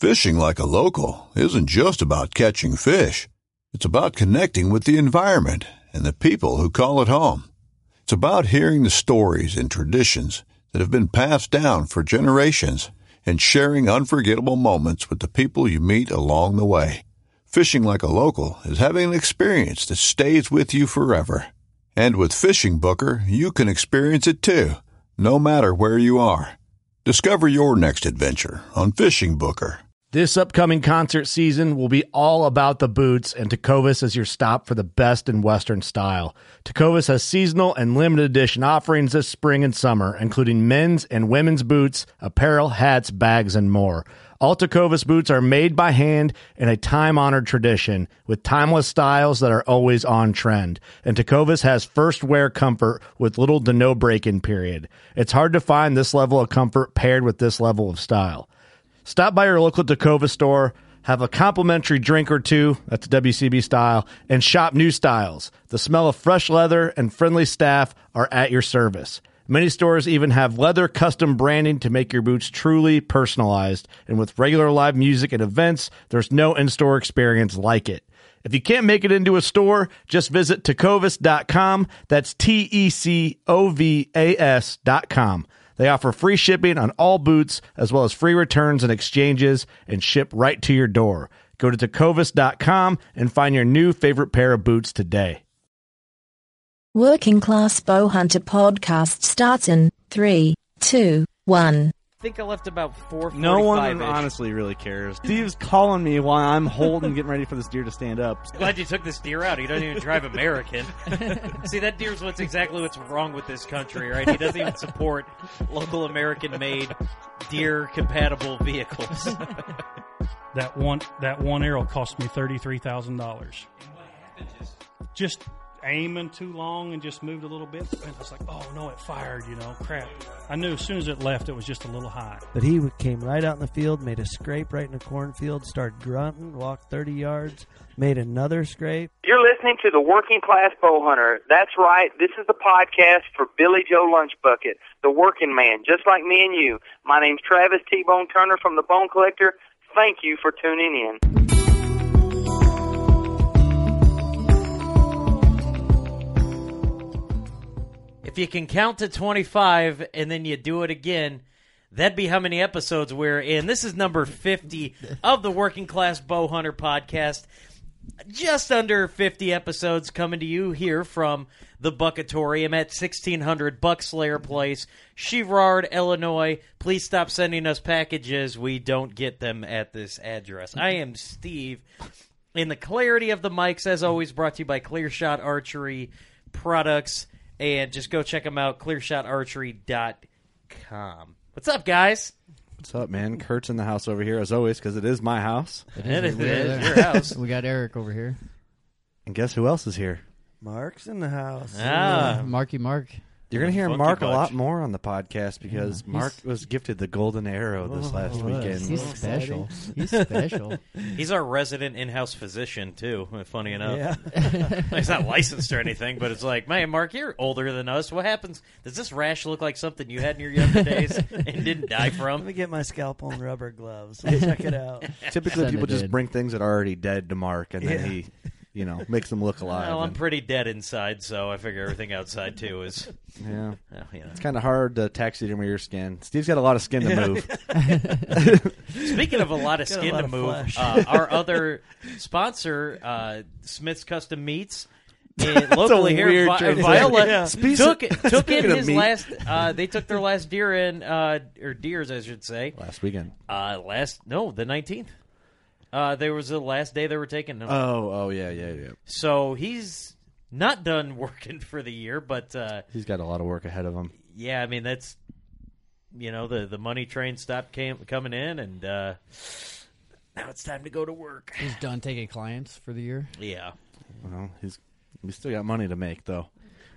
Fishing like a local isn't just about catching fish. It's about connecting with the environment and the people who call it home. It's about hearing the stories and traditions that have been passed down for generations and sharing unforgettable moments with the people you meet along the way. Fishing like a local is having an experience that stays with you forever. And with Fishing Booker, you can experience it too, no matter where you are. Discover your next adventure on Fishing Booker. This upcoming concert season will be all about the boots, and Tecovas is your stop for the best in Western style. Tecovas has seasonal and limited edition offerings this spring and summer, including men's and women's boots, apparel, hats, bags, and more. All Tecovas boots are made by hand in a time-honored tradition with timeless styles that are always on trend. And Tecovas has first wear comfort with little to no break-in period. It's hard to find this level of comfort paired with this level of style. Stop by your local Tecovas store, have a complimentary drink or two, that's WCB style, and shop new styles. The smell of fresh leather and friendly staff are at your service. Many stores even have leather custom branding to make your boots truly personalized. And with regular live music and events, there's no in-store experience like it. If you can't make it into a store, just visit tecovas.com. That's TECOVAS.com. They offer free shipping on all boots, as well as free returns and exchanges, and ship right to your door. Go to tecovas.com and find your new favorite pair of boots today. Working Class Bowhunter podcast starts in 3, 2, 1. I think I left about 4:45. No one honestly really cares. Steve's calling me while I'm holding, getting ready for this deer to stand up. Glad you took this deer out. He doesn't even drive American. See, that deer's exactly what's wrong with this country, right? He doesn't even support local American-made deer-compatible vehicles. That one arrow cost me $33,000. Just aiming too long and just moved a little bit. And I was like, oh no, it fired, crap. I knew as soon as it left, it was just a little high. But he came right out in the field, made a scrape right in a cornfield, started grunting, walked 30 yards, made another scrape. You're listening to the Working Class Bowhunter. That's right. This is the podcast for Billy Joe Lunchbucket, the working man, just like me and you. My name's Travis T-Bone Turner from The Bone Collector. Thank you for tuning in. If you can count to 25 and then you do it again, that'd be how many episodes we're in. This is number 50 of the Working Class Bowhunter podcast. Just under 50 episodes coming to you here from the Buckatorium at 1600 Buckslayer Place, Chevrard, Illinois. Please stop sending us packages. We don't get them at this address. I am Steve. In the clarity of the mics, as always, brought to you by Clearshot Archery Products. And just go check them out, clearshotarchery.com. What's up, guys? What's up, man? Kurt's in the house over here, as always, because it is my house. It is your house. We got Eric over here. And guess who else is here? Mark's in the house. Marky Mark. You're going to hear Mark a lot more on the podcast because Mark was gifted the golden arrow this last weekend. He's special. He's special. He's our resident in-house physician, too, funny enough. Yeah. He's not licensed or anything, but it's like, man, Mark, you're older than us. What happens? Does this rash look like something you had in your younger days and didn't die from? Let me get my scalpel and rubber gloves. Check it out. Typically, people just bring things that are already dead to Mark, and then he... makes them look alive. Well, I'm pretty dead inside, so I figure everything outside, too, is... Yeah. It's kind of hard to taxidermy your skin. Steve's got a lot of skin to move. Speaking of a lot of skin to move, our other sponsor, Smith's Custom Meats, locally here, Viola, took in his last... they took their last deer in, or deers, I should say. Last weekend. The 19th. There was the last day they were taking them. Oh, yeah. So he's not done working for the year, but... he's got a lot of work ahead of him. Yeah, I mean, that's... the money train stopped coming in, and now it's time to go to work. He's done taking clients for the year? Yeah. Well, he's still got money to make, though.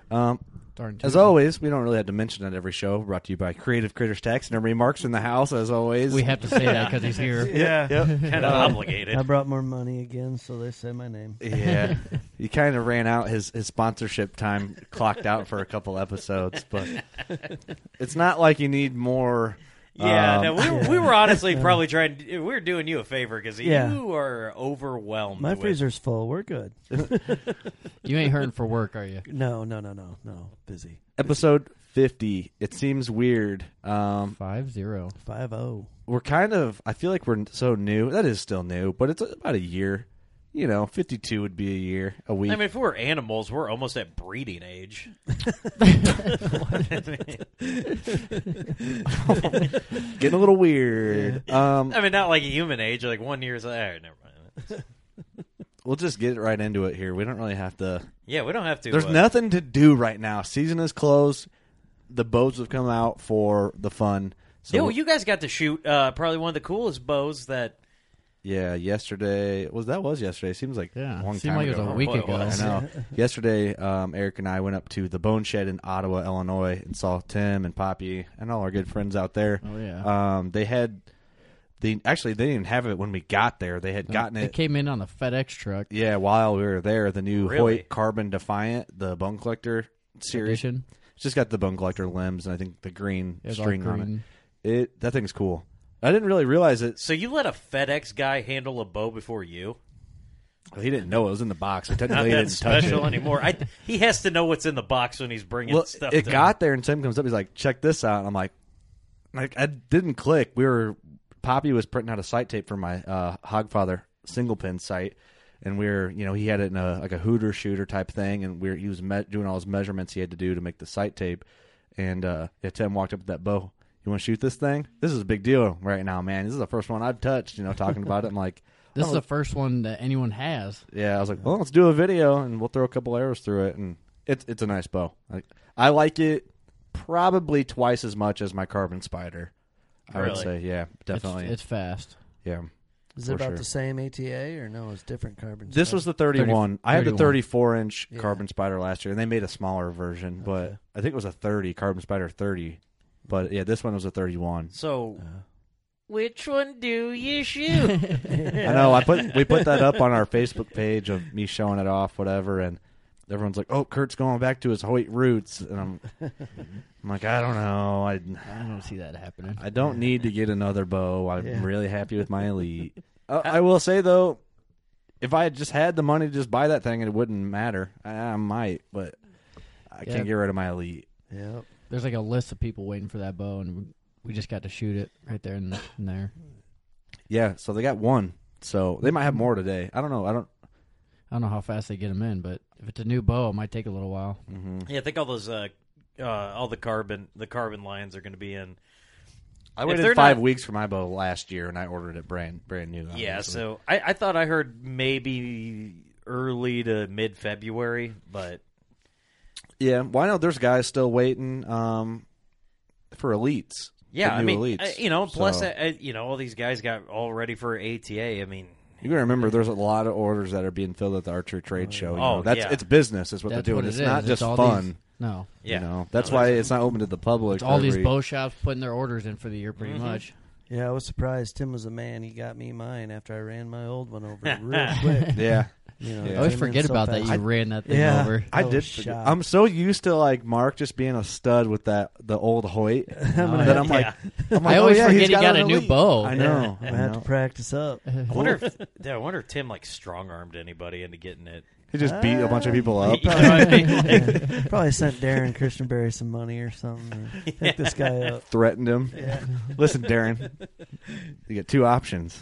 As always, we don't really have to mention it every show. Brought to you by Creative Critters Taxidermy. Mark's in the house, as always. We have to say that because he's here. Yeah. Kind of obligated. I brought more money again, so they say my name. Yeah. He kind of ran out. His sponsorship time clocked out for a couple episodes, but it's not like you need more Yeah, no, we were honestly probably trying. We were doing you a favor because Yeah. you are overwhelmed. My with- freezer's full. We're good. You ain't hurting for work, are you? No. Busy. Episode 50. It seems weird. 5-0. 5-0. We're kind of. I feel like we're so new. That is still new, but it's about a year. 52 would be a year, a week. I mean, if we're animals, we're almost at breeding age. Getting a little weird. I mean, not like a human age. Like 1 year is like, all right, never mind. We'll just get right into it here. We don't really have to. Yeah, we don't have to. There's nothing to do right now. Season is closed. The boats have come out for the fun. So Yeah, well, you guys got to shoot probably one of the coolest bows that. yeah, yesterday was yesterday. Seems like Yeah, a long seemed time like it ago. was a week Boy, it ago. was. I know. Yesterday, Eric and I went up to the Bone Shed in Ottawa, Illinois, and saw Tim and Poppy and all our good friends out there. Oh, yeah. They had actually they didn't have it when we got there. They had gotten It it. came in on a FedEx truck. Yeah, while we were there, the new Really? Hoyt Carbon Defiant, the Bone Collector series. Edition. It's just got the Bone Collector limbs and I think the green It was all string on green. it. That thing's cool. I didn't really realize it. So you let a FedEx guy handle a bow before you? He didn't know it was in the box. So Not technically, he that didn't touch special it. anymore. He has to know what's in the box when he's bringing Well, stuff. it to got there, and Tim comes up. He's like, "Check this out." And I'm like, I didn't click. Poppy was printing out a sight tape for my Hogfather single pin sight, and he had it in a Hooter shooter type thing, and he was doing all his measurements he had to do to make the sight tape. And Tim walked up with that bow. You want to shoot this thing? This is a big deal right now, man. This is the first one I've touched. Talking about it. I'm like, This oh, is the first one that anyone has. yeah. I was like, well, let's do a video, and we'll throw a couple arrows through it, and it's a nice bow. I like it probably twice as much as my Carbon Spider. I would Really? say, yeah, definitely. It's fast. Yeah. Is it For about sure. the same ATA or no? It's different carbon. This was the 31. I had the 31. 34-inch Yeah. Carbon Spider last year, and they made a smaller version, but Okay. I think it was a 30, Carbon Spider 30. But, yeah, this one was a 31. So, which one do you shoot? I know. We put that up on our Facebook page of me showing it off, whatever, and everyone's like, "Oh, Kurt's going back to his Hoyt roots," and I'm like, I don't know. I don't see that happening. I don't need to get another bow. I'm Yeah. really happy with my Elite. I will say though, if I had just had the money to just buy that thing, it wouldn't matter. I might, but I Yeah. can't get rid of my Elite. Yep. There's like a list of people waiting for that bow, and we just got to shoot it right there in there. Yeah, so they got one. So they might have more today. I don't know. I don't know how fast they get them in, but if it's a new bow, it might take a little while. Yeah, I think all those all the carbon lines are going to be in. I If waited they're 5 not- weeks for my bow last year, and I ordered it brand new. Yeah, obviously. so I thought I heard maybe early to mid-February, but yeah. Well, I know there's guys still waiting for Elites. yeah, the I new mean, Elites. plus So- all these guys got all ready for ATA. I mean, You gotta remember, there's a lot of orders that are being filled at the archery trade show. You Oh, know? That's yeah. it's business, is what That's they're doing. what It's it not is. just It's all fun. these- No. yeah, You know, that's No, why it's not open to the public. It's all these every- bow shops putting their orders in for the year pretty Mhm. much. Yeah, I was surprised. Tim was a man. He got me mine after I ran my old one over real quick. Yeah, You know, Yeah. it I always came in forget so about that. fast. You ran that thing Yeah. over. I was did. shocked. I'm so used to like Mark just being a stud with the old Hoyt Oh, that I'm like, I always oh, yeah, forget he's he got an a new Elite. bow. I know. I have to practice up. I wonder if Tim like strong-armed anybody into getting it. He just beat a bunch of people up. You know what I mean? Like, Probably sent Darren Christenberry some money or something. Or pick this guy up. Threatened him. Yeah. Listen, Darren, you get two options.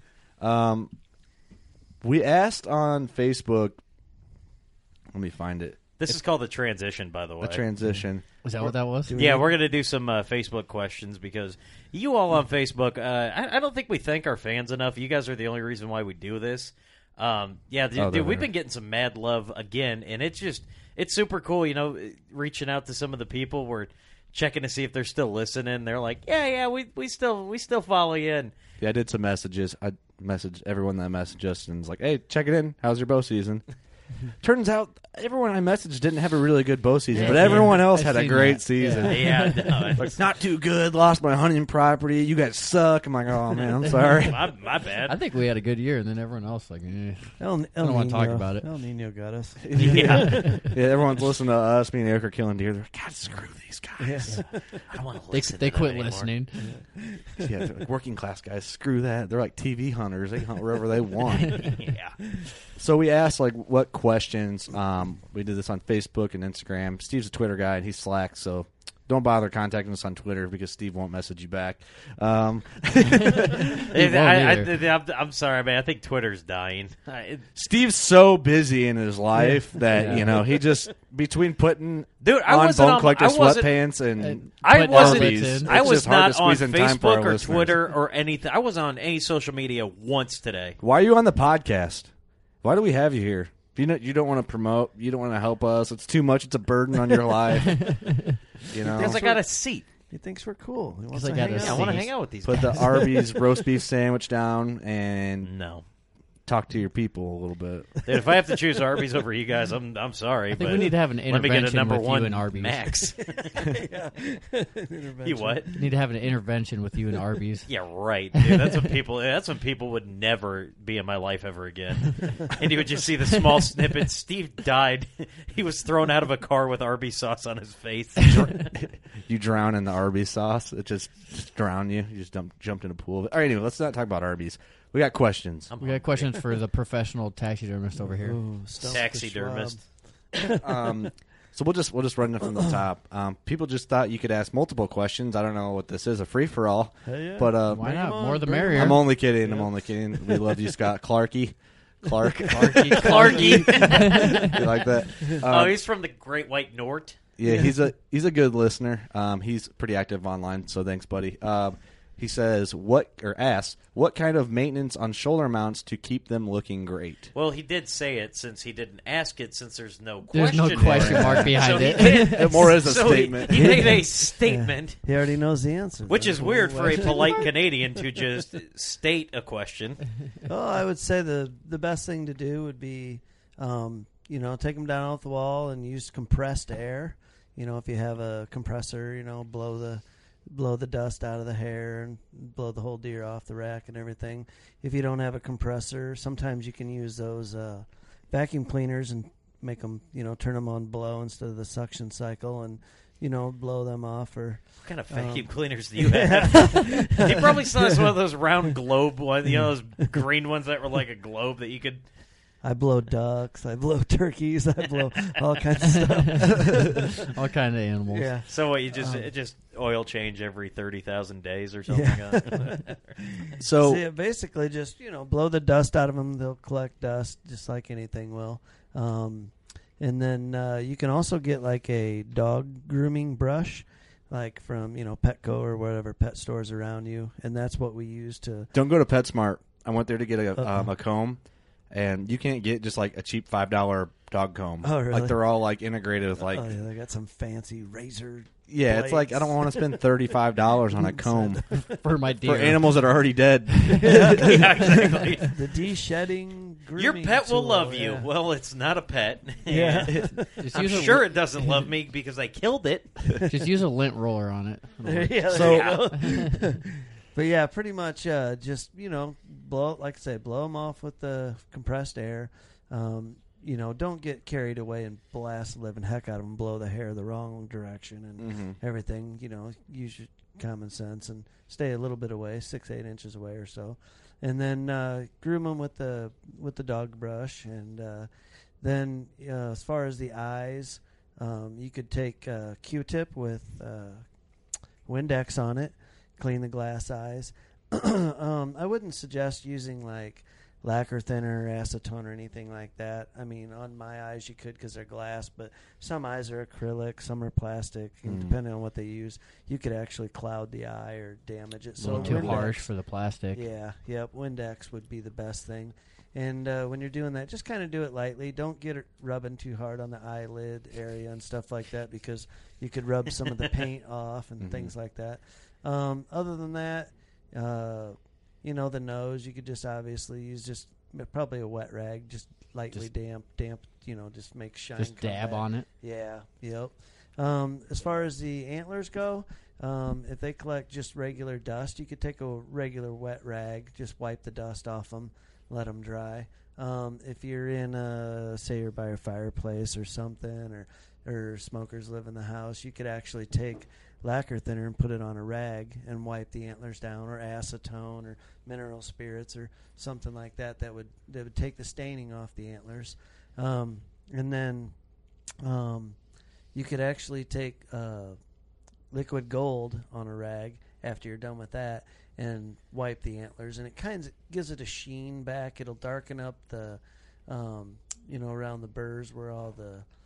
We asked on Facebook. Let me find it. this is called the transition, by the way. The transition. Is that what that was? Yeah, we're going to do some Facebook questions because you all on Facebook, I don't think we thank our fans enough. You guys are the only reason why we do this. Dude, they're we've there. been getting some mad love again, and it's super cool, reaching out to some of the people. We're checking to see if they're still listening. They're like, yeah, we still follow you. And Yeah, I did some messages. I messaged everyone that messaged us and was like, hey, check it in. How's your bow season? Turns out everyone I messaged didn't have a really good bow season, but everyone else had a great season. Yeah, no, Like, not too good. Lost my hunting property. You guys suck. I'm like, oh man, I'm sorry. my bad. I think we had a good year, and then everyone else like, I don't want to talk about it. El Nino got us. Yeah. Yeah, everyone's listening to us. Me and Eric are killing deer. They're like, God, screw these guys. I don't want to They listen. they to them quit anymore. listening. Yeah, they're like, working class guys. Screw that. They're like TV hunters. They hunt wherever they want. Yeah. So we asked like what questions. We did this on Facebook and Instagram. Steve's a Twitter guy and he's Slack, so don't bother contacting us on Twitter because Steve won't message you back. I'm sorry, man. I think Twitter's dying. Steve's so busy in his life that you know he just between putting I on wasn't Bone on- Collector I wasn't- sweatpants and I Put wasn't. Arby's in. I It's was just hard not to on squeeze in time for our Facebook or listeners. Twitter or anything. I was on any social media once today. Why are you on the podcast? Why do we have you here? You don't want to promote. You don't want to help us. It's too much. It's a burden on your life. You know. Because I got a seat. He thinks we're cool. He wants I to got hang a out. Yeah, I want to seat. hang out with these Put the guys. Arby's roast beef sandwich down and No. talk to your people a little bit. Dude, if I have to choose Arby's over you guys, I'm sorry. I think but we need to have an let me get a intervention number with one you and Arby's. Max. You what? We need to have an intervention with you and Arby's. Yeah, right, dude. That's when people would never be in my life ever again. And you would just see the small snippets. Steve died. He was thrown out of a car with Arby's sauce on his face. You drown in the Arby's sauce. It just drowned you. You just jumped in a pool. All right, anyway, let's not talk about Arby's. We got questions. We got questions for the professional taxidermist over here. Ooh, Stump the Taxidermist. So we'll just run it from the top. People just thought you could ask multiple questions. I don't know what this is, a free for all. Hell yeah. But Why not? on, More the bring 'em merrier. I'm only kidding. I'm only kidding. We love you, Scott Clarky. Clark. Clarky. You like that? Oh, he's from the Great White North. Yeah, he's a good listener. He's pretty active online, so thanks, buddy. He says asks what kind of maintenance on shoulder mounts to keep them looking great. Well, he did say it since he didn't ask it since there's no There's question. no question mark So behind he it. did- It more is a so statement. He made a statement, He already knows the answer. which is There's no weird for a question. polite Canadian to just state a question. Oh, I would say the best thing to do would be, take them down off the wall and use compressed air. If you have a compressor, blow the dust out of the hair and blow the whole deer off the rack and everything. If you don't have a compressor, sometimes you can use those vacuum cleaners and make them, turn them on blow instead of the suction cycle and, blow them off. Or What kind of vacuum cleaners do you have? He probably saw us one of those round globe ones, those green ones that were like a globe that you could. I blow ducks, I blow turkeys, I blow all kinds of stuff. All kind of animals. Yeah. So what? You just oil change every 30,000 days or something. So See, basically just, blow the dust out of them. They'll collect dust just like anything will. And then you can also get like a dog grooming brush, like from, Petco or whatever pet stores around you. And that's what we use to... don't go to PetSmart. I went there to get a comb, and you can't get just like a cheap $5 dog comb. Oh, really? Like they're all like integrated with like. Oh, yeah, they got some fancy razor... Yeah, it's like I don't want to spend $35 on a comb For my deer. for animals that are already dead. Yeah, exactly. The de-shedding grooming Your pet will tool, love you. yeah. Well, it's not a pet. Yeah. Just I'm use a sure it doesn't love me because I killed it. Just use a lint roller on it. Yeah, So- there you go. But yeah, pretty much just, blow them off with the compressed air. Don't get carried away and blast the living heck out of them, blow the hair the wrong direction and everything. Use your common sense and stay a little bit away, 6-8 inches away or so. And then groom them with the dog brush. And then as far as the eyes, you could take a Q-tip with Windex on it, clean the glass eyes. I wouldn't suggest using like lacquer thinner or acetone or anything like that. I mean, on my eyes you could because they're glass, but some eyes are acrylic, some are plastic. And depending on what they use, you could actually cloud the eye or damage it. A little too Windex- harsh for the plastic. Yeah, yep. Windex would be the best thing. And when you're doing that, just kind of do it lightly. Don't get it rubbing too hard on the eyelid area and stuff like that because you could rub some of the paint off and things like that. Other than that, the nose, you could just obviously use just probably a wet rag, just lightly damp, just make shine. Just come dab back. on it. Yeah, yep. As far as the antlers go, if they collect just regular dust, you could take a regular wet rag, just wipe the dust off them, let them dry. If you're in, say you're by a fireplace or something, or smokers live in the house, you could actually take lacquer thinner and put it on a rag and wipe the antlers down, or acetone or mineral spirits or something like that that would take the staining off the antlers. And then you could actually take liquid gold on a rag after you're done with that and wipe the antlers, and it kind of gives it a sheen back. It'll darken up the around the burrs where all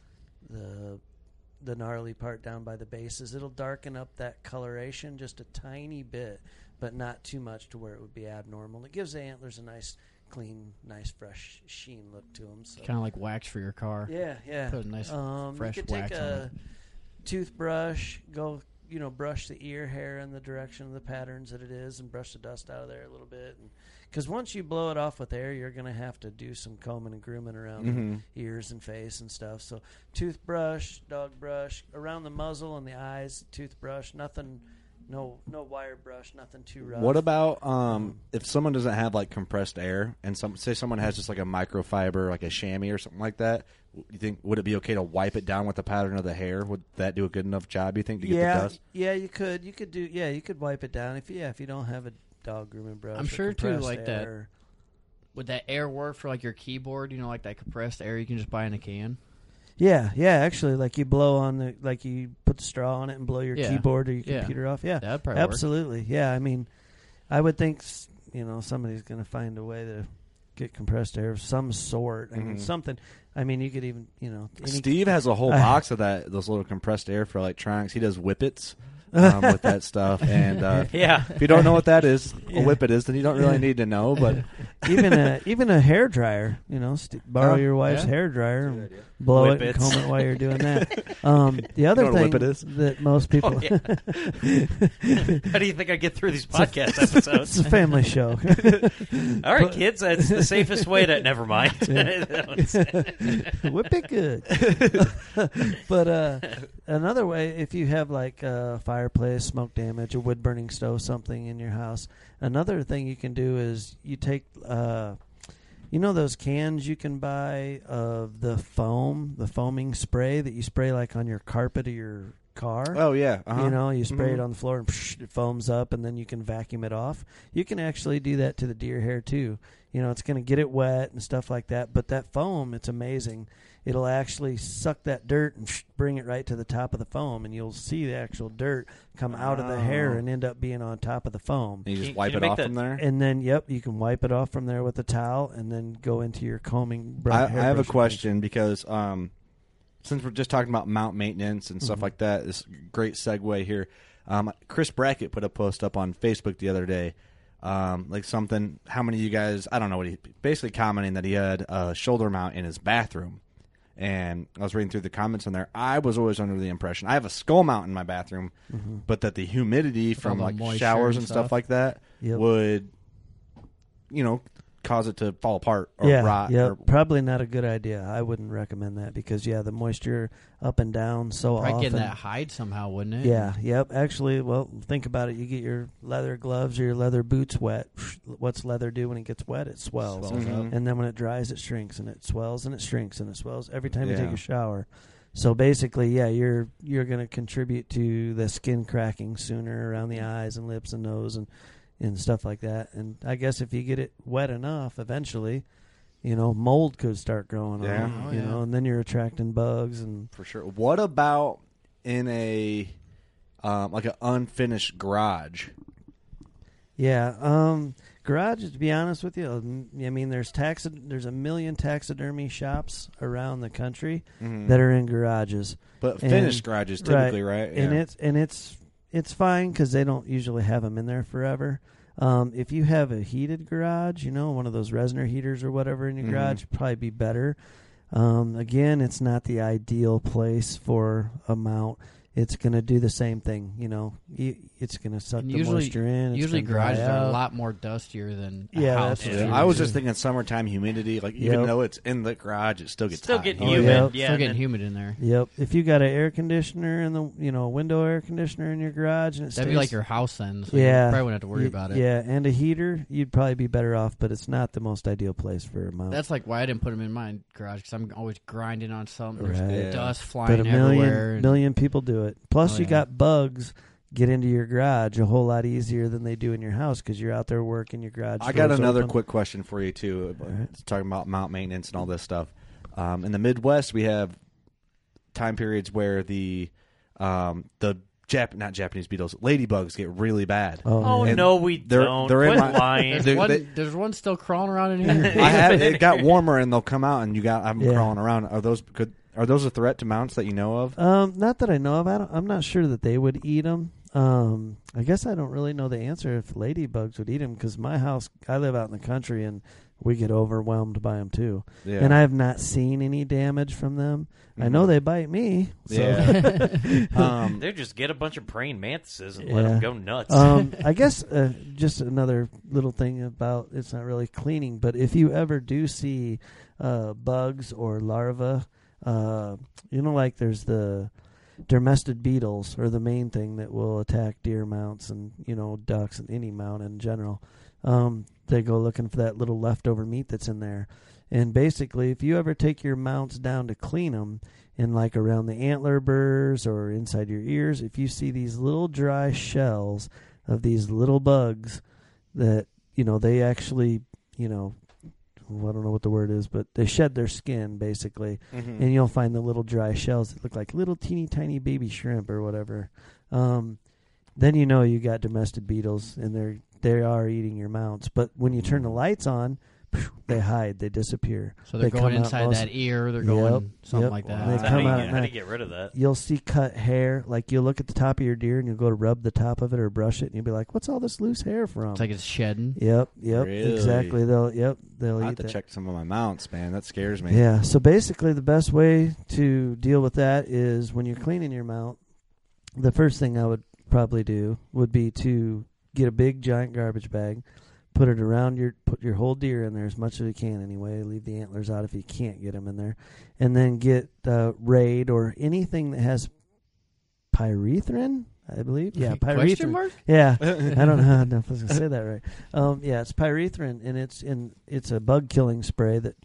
the gnarly part down by the bases. It'll darken up that coloration just a tiny bit, but not too much to where it would be abnormal. It gives the antlers a nice, clean, nice, fresh sheen look to them. So. Kind of like wax for your car. Yeah. Put a nice fresh you could wax take on a it. toothbrush, go, brush the ear hair in the direction of the patterns that it is, and brush the dust out of there a little bit. Because once you blow it off with air, you're going to have to do some combing and grooming around the ears and face and stuff. So toothbrush, dog brush, around the muzzle and the eyes, toothbrush, nothing, no wire brush, nothing too rough. What about if someone doesn't have like compressed air, and say someone has just like a microfiber, like a chamois or something like that? You think would it be okay to wipe it down with the pattern of the hair? Would that do a good enough job? You think to get the dust? Yeah, you could. You could wipe it down if you don't have a dog grooming brush. I'm or sure too, compressed like air. Would that air work for like your keyboard? Like that compressed air you can just buy in a can. Yeah. Actually, like you blow on you put the straw on it and blow your keyboard or your computer off. Yeah, that'd probably absolutely. Work. Yeah, I mean, I would think somebody's going to find a way to get compressed air of some sort. I mean, something. I mean, you could even Steve has a whole box of those little compressed air for electronics. He does whippets. With that stuff, and if you don't know what that is, a whippet is, then you don't really need to know. But even a hair dryer, borrow your wife's hair dryer and blow it and comb it while you're doing that. The other thing that most people, how do you think I get through these podcast episodes? It's a family show. All right, kids, that's the safest way to. Never mind. Whip it good. But another way, if you have like fireplace, smoke damage, a wood burning stove, something in your house. Another thing you can do is you take, those cans you can buy of the foaming spray that you spray like on your carpet of your car. Oh yeah, you spray it on the floor and it foams up, and then you can vacuum it off. You can actually do that to the deer hair too. It's going to get it wet and stuff like that. But that foam, it's amazing. It'll actually suck that dirt and bring it right to the top of the foam, and you'll see the actual dirt come out of the hair and end up being on top of the foam. And you just wipe it off from there? And then, you can wipe it off from there with a towel and then go into your combing. I have a question because since we're just talking about mount maintenance and stuff like that, this great segue here. Chris Brackett put a post up on Facebook the other day. How many of you guys, I don't know what basically commenting that he had a shoulder mount in his bathroom. And I was reading through the comments on there. I was always under the impression I have a skull mount in my bathroom, but that the humidity from like showers and stuff like that would, cause it to fall apart or rot. Yeah, probably not a good idea. I wouldn't recommend that because the moisture up and down so probably often. Getting that hide somehow, wouldn't it? Yeah, yep. Actually, well, think about it. You get your leather gloves or your leather boots wet. What's leather do when it gets wet? It swells. And then when it dries, it shrinks, and it swells, and it shrinks, and it swells every time you take a shower. So basically, you're going to contribute to the skin cracking sooner around the eyes and lips and nose and stuff like that. And I guess if you get it wet enough, eventually, mold could start growing on it, and then you're attracting bugs. And for sure. What about in a like an unfinished garage? Yeah, garages, to be honest with you, I mean, there's a million taxidermy shops around the country that are in garages. But finished garages typically, right? Yeah. And it's fine because they don't usually have them in there forever. If you have a heated garage, one of those Resner heaters or whatever in your garage, it'd probably be better. Again, it's not the ideal place for a mount. it's going to do the same thing. It's going to suck And the moisture in. It's Usually gonna dry garages are a out. lot more dustier than a Yeah, house. that's is. true. I was just thinking summertime humidity. Like even Yep. though it's in the garage, it still gets Still hot. getting Oh, humid. yeah. Yeah, Still and getting then- humid in there. Yep. If you got an air conditioner in the window air conditioner in your garage, and it That'd stays, be like your house then. So yeah, you probably wouldn't have to worry about it. Yeah, and a heater, you'd probably be better off, but it's not the most ideal place for a mount. That's like why I didn't put them in my garage because I'm always grinding on something. There's Right. dust but flying a everywhere. and- million people do it. Plus, Oh, you yeah. got bugs get into your garage a whole lot easier than they do in your house because you're out there working your garage. I got doors another open. quick question for you too. right. It's talking about mount maintenance and all this stuff. In the Midwest, we have time periods where the not Japanese beetles, ladybugs get really bad. Oh, And no, we they're- don't. they're in Quit my- lying. There's one still crawling around in here. It got warmer and they'll come out and I'm Yeah. crawling around. Are those a threat to mounts that you know of? Not that I know of. I'm not sure that they would eat them. I guess I don't really know the answer if ladybugs would eat them because my house, I live out in the country and we get overwhelmed by them too. Yeah. And I have not seen any damage from them. I know they bite me. So. Yeah. They just get a bunch of praying mantises and Yeah. let them go nuts. I guess just another little thing about it's not really cleaning, but if you ever do see bugs or larvae, like there's the dermestid beetles are the main thing that will attack deer mounts and ducks and any mount in general. They go looking for that little leftover meat that's in there. And basically, if you ever take your mounts down to clean them, and like around the antler burrs or inside your ears, if you see these little dry shells of these little bugs that, they actually, I don't know what the word is, but they shed their skin, basically. Mhm. And you'll find the little dry shells that look like little teeny tiny baby shrimp or whatever. Then you got domestic beetles, and they are eating your mounts. But when you turn the lights on, they hide, they disappear. So they're They going come out inside most- that ear. They're Yep, going something yep. like that. They How come do you out get- at how do you night. get rid of that? You'll see cut hair. Like you'll look at the top of your deer and you'll go to rub the top of it or brush it, and you'll be like, "What's all this loose hair from?" It's like it's shedding. Yep, Really? exactly. They'll I eat have to that. check some of my mounts, man. That scares me. Yeah. So basically, the best way to deal with that is when you're cleaning your mount. The first thing I would probably do would be to get a big giant garbage bag, put it around put your whole deer in there as much as you can anyway. Leave the antlers out if you can't get them in there, and then get Raid or anything that has pyrethrin. I believe, yeah, Question pyrethrin. mark? Yeah, I don't know how if I was gonna say that right. Yeah, it's pyrethrin, and it's a bug killing spray that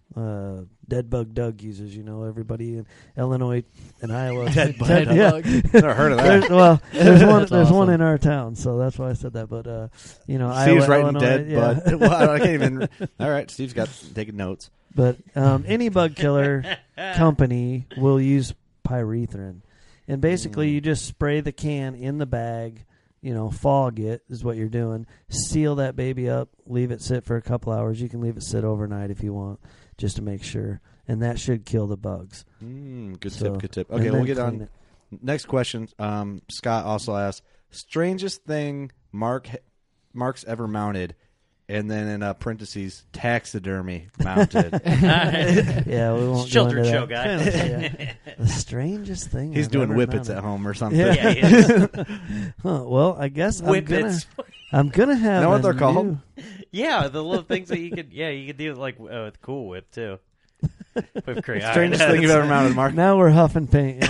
Dead Bug Doug uses. Everybody in Illinois and Iowa. Dead Bug Dead Doug. bug. Never heard of that. There's one. That's There's one awesome. in our town, so that's why I said that. But Iowa, Steve's writing Illinois, dead, yeah. bud. Well, I can't even. All right, Steve's got taking notes. But any bug killer company will use pyrethrin. And basically, you just spray the can in the bag, fog it is what you're doing. Seal that baby up, leave it sit for a couple hours. You can leave it sit overnight if you want, just to make sure. And that should kill the bugs. Good So, tip, good tip. and Okay, we'll then get clean on. it. Next question. Scott also asked, strangest thing Mark's ever mounted, and then in parentheses, taxidermy mounted. Yeah, we won't. It's a children's go show, into guy. that. Yeah. The strangest thing. He's I've doing ever whippets mounted. at home or something. Yeah. Yeah, he is. Huh, well, I guess Whippets. I'm gonna have. Know what a they're called? new- Yeah, the little things that you could do with Cool Whip too. Whipped cream. Strangest thing you've ever mounted, Mark. Now we're huffing paint.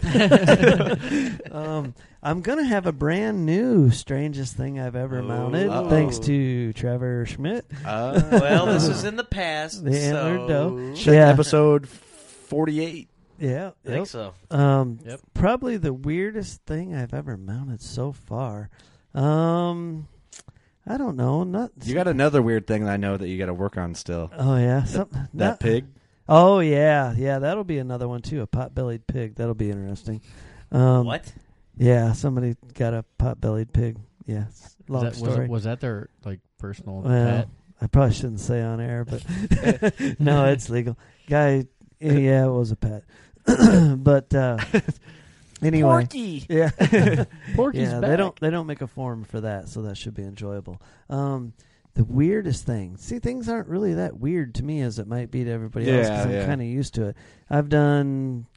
I'm gonna have a brand new strangest thing I've ever mounted, Uh-oh. thanks to Trevor Schmidt. Well, this is in the past. The antlered doe. Check Yeah. episode 48. Yeah, I think so. Yep. Probably the weirdest thing I've ever mounted so far. I don't know. Not You got another weird thing that I know that you got to work on still. Oh yeah, That pig. Oh yeah, that'll be another one too. A pot-bellied pig. That'll be interesting. What? Yeah, somebody got a pot-bellied pig. Yeah, long story. Was that their personal Well, pet? I probably shouldn't say on air, but no, it's legal. Guy, yeah, it was a pet. But anyway, Porky. yeah, Porky's yeah. back. They don't make a form for that, so that should be enjoyable. The weirdest thing. See, things aren't really that weird to me as it might be to everybody else because I'm Yeah. kind of used to it. I've done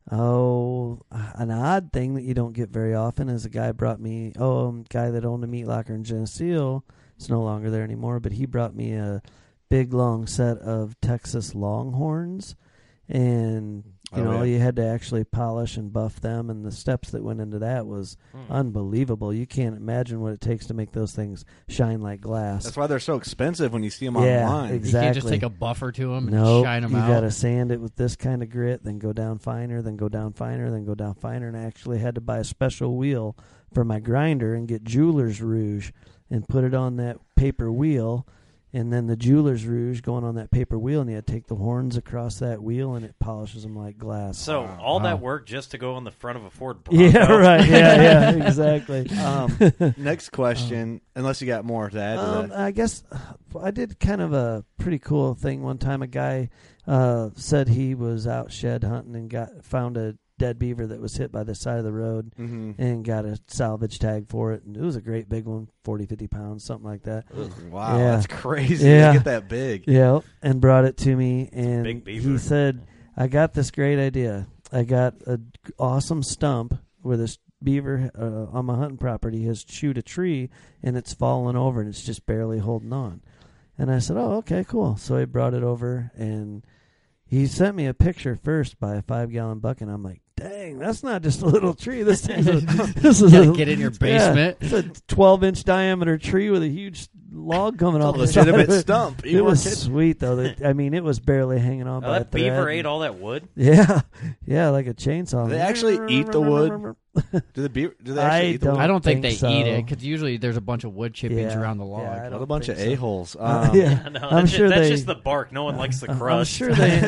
Oh, an odd thing that you don't get very often is a guy brought me, guy that owned a meat locker in Geneseo. It's no longer there anymore, but he brought me a big, long set of Texas Longhorns. And, you had to actually polish and buff them, and the steps that went into that was unbelievable. You can't imagine what it takes to make those things shine like glass. That's why they're so expensive when you see them online. Exactly. You can't just take a buffer to them and shine them out. You got to sand it with this kind of grit, then go down finer, then go down finer, then go down finer. And I actually had to buy a special wheel for my grinder and get Jeweler's Rouge and put it on that paper wheel. And then the Jeweler's Rouge going on that paper wheel, and you take the horns across that wheel, and it polishes them like glass. So all that work just to go on the front of a Ford Bronco? Yeah, right. Yeah, exactly. Next question, unless you got more to add to that. I guess I did kind of a pretty cool thing one time. A guy said he was out shed hunting and found a dead beaver that was hit by the side of the road and got a salvage tag for it. And it was a great big one, 40, 50 pounds, something like that. Wow, yeah. That's crazy to get that big. Yeah, and brought it to me. And big beaver. He said, I got this great idea. I got an awesome stump where this beaver on my hunting property has chewed a tree and it's fallen over and it's just barely holding on. And I said, oh, okay, cool. So I brought it over, and he sent me a picture first by a 5-gallon bucket. And I'm like, dang, that's not just a little tree. This is get in your basement. It's a 12-inch diameter tree with a huge log coming off a the side of legitimate it. stump. It was sweet, though. It was barely hanging on by a that beaver thread. ate all that wood? Yeah, like a chainsaw. Do they actually eat the wood? Do they actually eat the wood? I don't think they so. eat it, because usually there's a bunch of wood chippings around the log. Yeah, What a bunch of a-holes. No, I'm sure that's they, just the bark. No one likes the crust. I'm sure they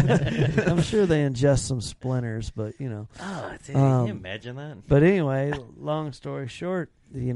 ingest some splinters, but Oh, dude, can you imagine that? But anyway, long story short, the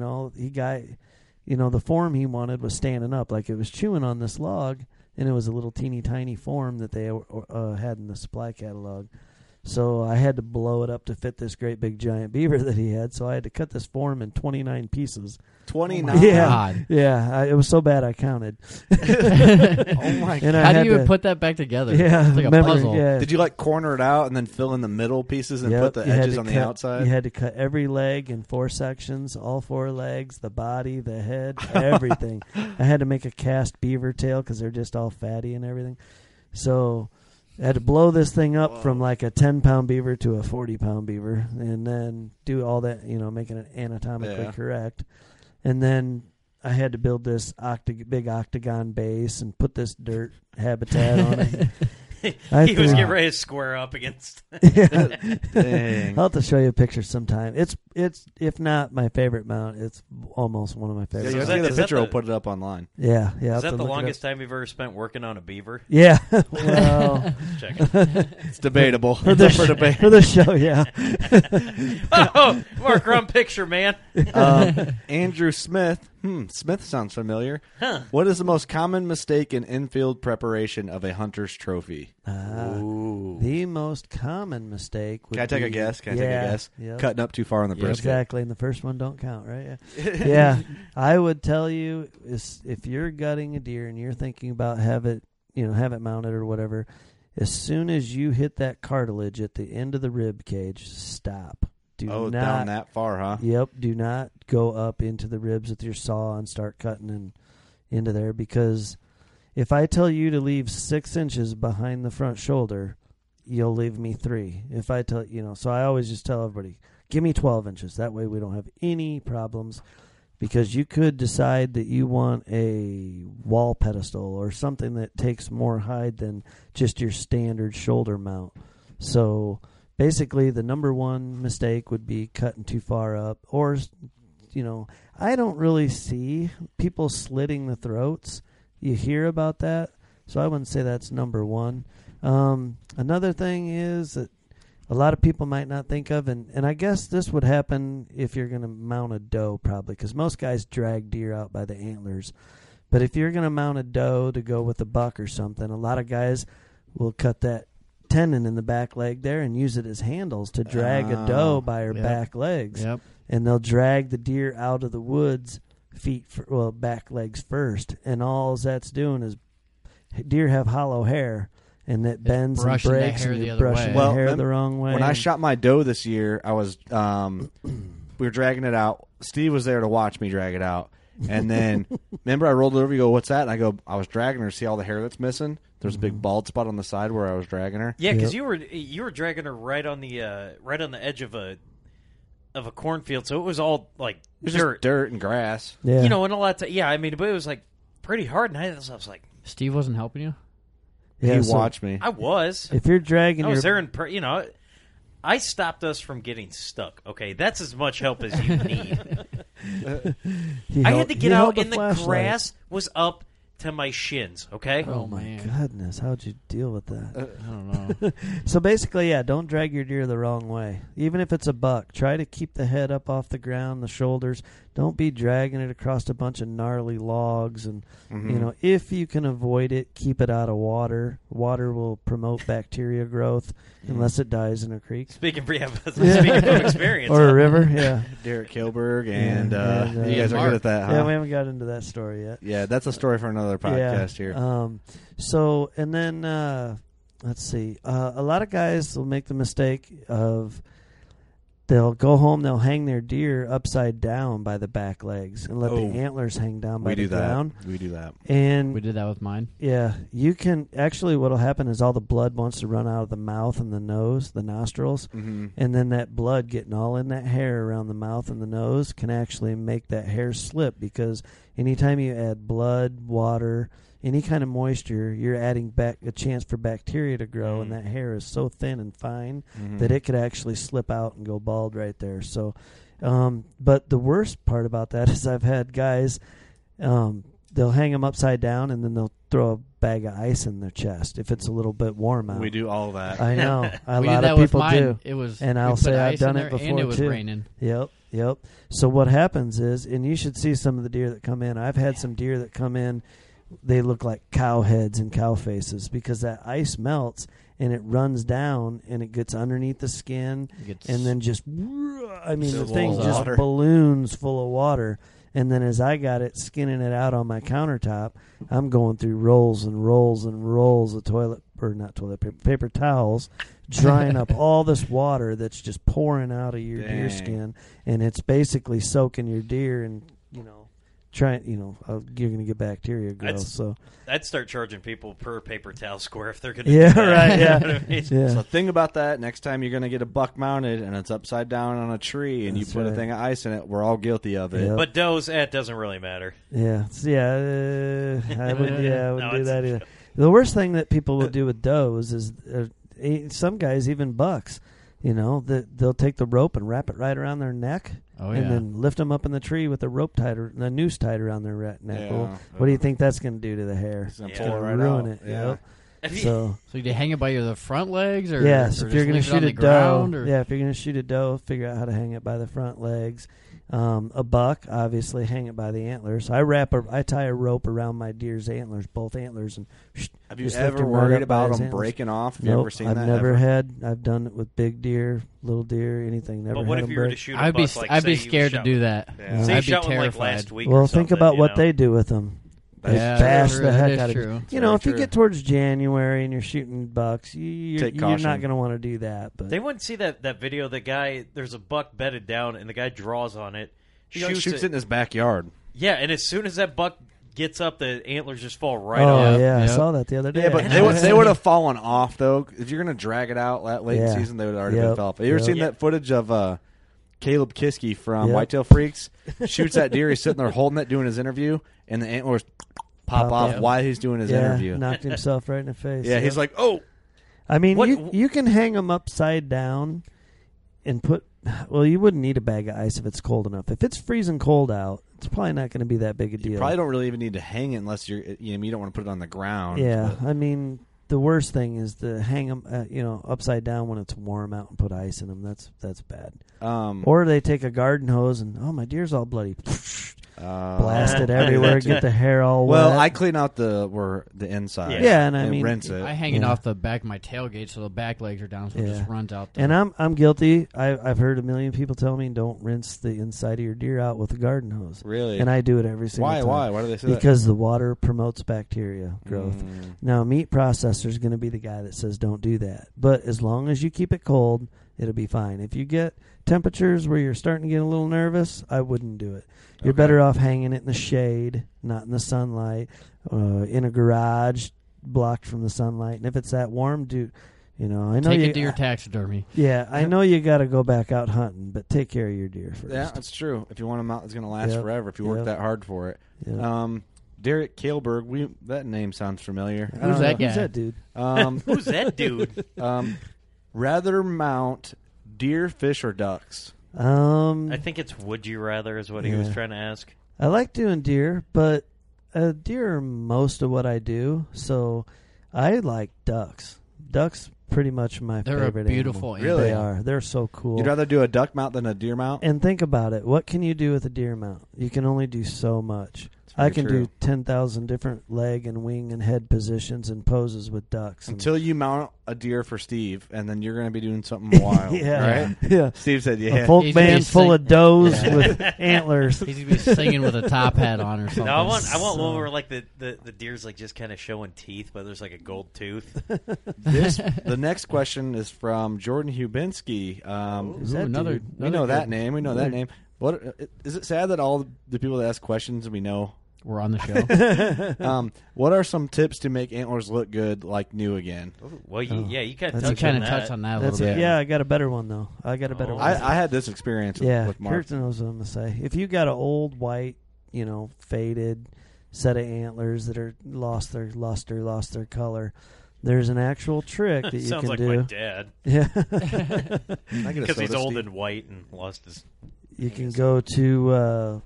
form he wanted was standing up, like it was chewing on this log, and it was a little teeny tiny form that they had in the supply catalog. So I had to blow it up to fit this great big giant beaver that he had. So I had to cut this form in 29 pieces. 29? Yeah. It was so bad I counted. Oh my God. How do you even put that back together? Yeah, it's like a puzzle. Yeah. Did you corner it out and then fill in the middle pieces and put the edges on the outside? You had to cut every leg in 4 sections, all 4 legs, the body, the head, everything. I had to make a cast beaver tail because they're just all fatty and everything. So I had to blow this thing up from like a 10-pound beaver to a 40-pound beaver, and then do all that, making it anatomically correct. And then I had to build this big octagon base and put this dirt habitat on it. He was getting ready to square up against. Dang. I'll have to show you a picture sometime. It's if not my favorite mount, it's almost one of my favorites. Yeah, you'll see the picture. We'll put it up online. Yeah. Is that the longest time you've ever spent working on a beaver? Yeah. Well, it's debatable. For the show, yeah. Oh, Mark, wrong picture, man. Andrew Smith. Smith sounds familiar. Huh. What is the most common mistake in infield preparation of a hunter's trophy? The most common mistake would Can I take be, a guess? Yep. Cutting up too far on the brisket. Exactly, and the first one don't count, right? Yeah. I would tell you, if you're gutting a deer and you're thinking about have it mounted or whatever, as soon as you hit that cartilage at the end of the rib cage, stop. Down that far, huh? Yep. Do not go up into the ribs with your saw and start cutting into there, because if I tell you to leave 6 inches behind the front shoulder, you'll leave me 3. If I tell so I always just tell everybody, give me 12 inches. That way we don't have any problems, because you could decide that you want a wall pedestal or something that takes more hide than just your standard shoulder mount. So basically, the number one mistake would be cutting too far up, or, I don't really see people slitting the throats. You hear about that, so I wouldn't say that's number one. Another thing is that a lot of people might not think of, and I guess this would happen if you're going to mount a doe, probably, because most guys drag deer out by the antlers. But if you're going to mount a doe to go with a buck or something, a lot of guys will cut that tendon in the back leg there and use it as handles to drag a doe by her back legs. Yep. And they'll drag the deer out of the woods back legs first. And all that's doing is deer have hollow hair, and it bends and brushing the breaks, hair and the you're other brushing way. the Well, hair then, the wrong way. When I shot my doe this year, I was we were dragging it out. Steve was there to watch me drag it out. And then, remember, I rolled it over. You go, "What's that?" And I go, "I was dragging her. See all the hair that's missing? There's a big bald spot on the side where I was dragging her." Yeah, because you were dragging her right on the edge of a cornfield, so it was all like It was dirt. just dirt and grass. yeah. You know, and a lot of I mean, but it was like pretty hard, and I was like, Steve wasn't helping you? yeah, he so watched me. I was. if you're dragging I was your there you know, I stopped us from getting stuck. Okay, that's as much help as you need. I had to get out, and the grass was up to my shins. Okay. Oh my man. goodness, how'd you deal with that? I don't know. So basically, yeah, don't drag your deer the wrong way. Even if it's a buck, try to keep the head up off the ground, the shoulders. Don't be dragging it across a bunch of gnarly logs. And, you know, if you can avoid it, keep it out of water. Water will promote bacteria growth unless it dies in a creek. Speaking from experience, Or a river, yeah. Derek Kilberg, and and, you guys are Mark. good at that, huh? Yeah, we haven't got into that story yet. Yeah, that's a story for another podcast here. So, and then, let's see. A lot of guys will make the mistake of they'll go home, they'll hang their deer upside down by the back legs and let the antlers hang down by the ground. We do that. And We did that with mine. yeah, you can actually, what'll happen is all the blood wants to run out of the mouth and the nose, the nostrils, and then that blood getting all in that hair around the mouth and the nose can actually make that hair slip, because anytime you add blood, water, any kind of moisture, you're adding back a chance for bacteria to grow, and that hair is so thin and fine that it could actually slip out and go bald right there. So, but the worst part about that is I've had guys, they'll hang them upside down and then they'll throw a bag of ice in their chest if it's a little bit warm out. We do all of that. I know. A We did lot that of with people mine. do. It was, And we I'll put say I've ice done in it there, before and it was too. raining. Yep. So what happens is, and you should see some of the deer that come in. I've had some deer that come in, they look like cow heads and cow faces because that ice melts and it runs down and it gets underneath the skin and then just, I mean, the thing just balloons full of water. And then as I got it, skinning it out on my countertop, I'm going through rolls and rolls and rolls of paper towels, drying up all this water that's just pouring out of your deer skin, and it's basically soaking your deer, and you're going to get bacteria growth. So I'd start charging people per paper towel square if they're going to. Yeah, do that. right. Yeah, You know what I mean? yeah. So think about that next time you're going to get a buck mounted and it's upside down on a tree and That's you put a right. thing of ice in it. We're all guilty of it. Yep. But does, it doesn't really matter. Yeah, I wouldn't No, do it's that a either. The worst thing that people will do with does is some guys, even bucks, they'll take the rope and wrap it right around their neck, and then lift them up in the tree with a noose tied around their neck. Yeah. Well, what do you think that's going to do to the hair? It's gonna It's pull going it to right ruin out. it. Yeah. Yep. So So you hang it by the front legs, or yes, or if you're going to shoot a the doe, ground, or if you're going to shoot a doe, figure out how to hang it by the front legs. A buck, obviously, hang it by the antlers. I tie a rope around my deer's antlers, both antlers, and Have you just lift ever him right worried up by about his them antlers. breaking off? Have you Nope, ever seen I've that? never ever? had. I've done it with big deer, little deer, anything. Never But what had if them you were to break. shoot a I'd be buck? Like, I'd say be you scared to shot- do that. Yeah. Say you I'd be shot one like terrified. last week. Well, or think something, about you what know? they do with them. They Yeah, bash true. the That heck is out of true. you. Very if you true. get towards January and you're shooting bucks, you're Take not caution. going to want to do that. But They wouldn't see that video. The guy, there's a buck bedded down, and the guy draws on it. He shoots it in his backyard. Yeah, and as soon as that buck gets up, the antlers just fall right oh off. yeah, I Yep. saw that the other day. Yeah, but they would have fallen off though. If you're going to drag it out late in Yeah. season, they would already Yep. been fell off. Have you ever Yep. seen that footage of Caleb Kiske from Yep. Whitetail Freaks? Shoots that deer. He's sitting there holding it, doing his interview, and the antlers pop off out. while he's doing his interview. knocked himself right in the face. Yeah, he's like, oh. I mean, What- you can hang them upside down and put. Well, you wouldn't need a bag of ice if it's cold enough. If it's freezing cold out, it's probably not going to be that big a deal. You probably don't really even need to hang it unless you don't want to put it on the ground. Yeah, but- I mean, the worst thing is to hang them, upside down when it's warm out and put ice in them. That's bad. Or they take a garden hose and my deer's all bloody. blast it everywhere, get the hair all wet. Well, I clean out the inside. Yeah, and I mean, rinse it. I hang it off the back of my tailgate so the back legs are down, so it just runs out. And I'm guilty. I've heard a million people tell me don't rinse the inside of your deer out with a garden hose. Really? And I do it every single time. Why? Why do they say that? Because the water promotes bacteria growth. Now, a meat processor is going to be the guy that says don't do that. But as long as you keep it cold, it'll be fine. If you get temperatures where you're starting to get a little nervous, I wouldn't do it. You're better off hanging it in the shade, not in the sunlight, in a garage, blocked from the sunlight. And if it's that warm, I know take a deer taxidermy. Yeah, I know you got to go back out hunting, but take care of your deer first. Yeah, that's true. If you want them out, it's going to last forever if you work that hard for it. Yep. Derek Kailberg, that name sounds familiar. Who's that guy? Who's that dude? Who's that dude? Rather mount deer, fish, or ducks? I think it's would you rather is what he was trying to ask. I like doing deer, but deer are most of what I do, so I like ducks. Ducks pretty much my favorite They're a beautiful animal. Really? They are. They're so cool. You'd rather do a duck mount than a deer mount? And think about it. What can you do with a deer mount? You can only do so much. I can do 10,000 different leg and wing and head positions and poses with ducks. Until you mount a deer for Steve, and then you're going to be doing something wild, right? Yeah. Steve said, A folk band full of does with antlers. He's going to be singing with a top hat on or something. No, I want one where like the deer's like just kind of showing teeth, but there's like a gold tooth. The next question is from Jordan Hubinski. Another we know that name. We know that name. What is it sad that all the people that ask questions we know we're on the show? What are some tips to make antlers look good, like new again? Well, you kind of touch on that a little bit. Yeah, I got a better one though. I got a better one. I had this experience with Mark. Kurt knows what I'm gonna say. If you got an old white, faded set of antlers that are lost their luster, lost their color, there's an actual trick that you Sounds can like do. my dad. Yeah, because he's old and white and lost his. You can go to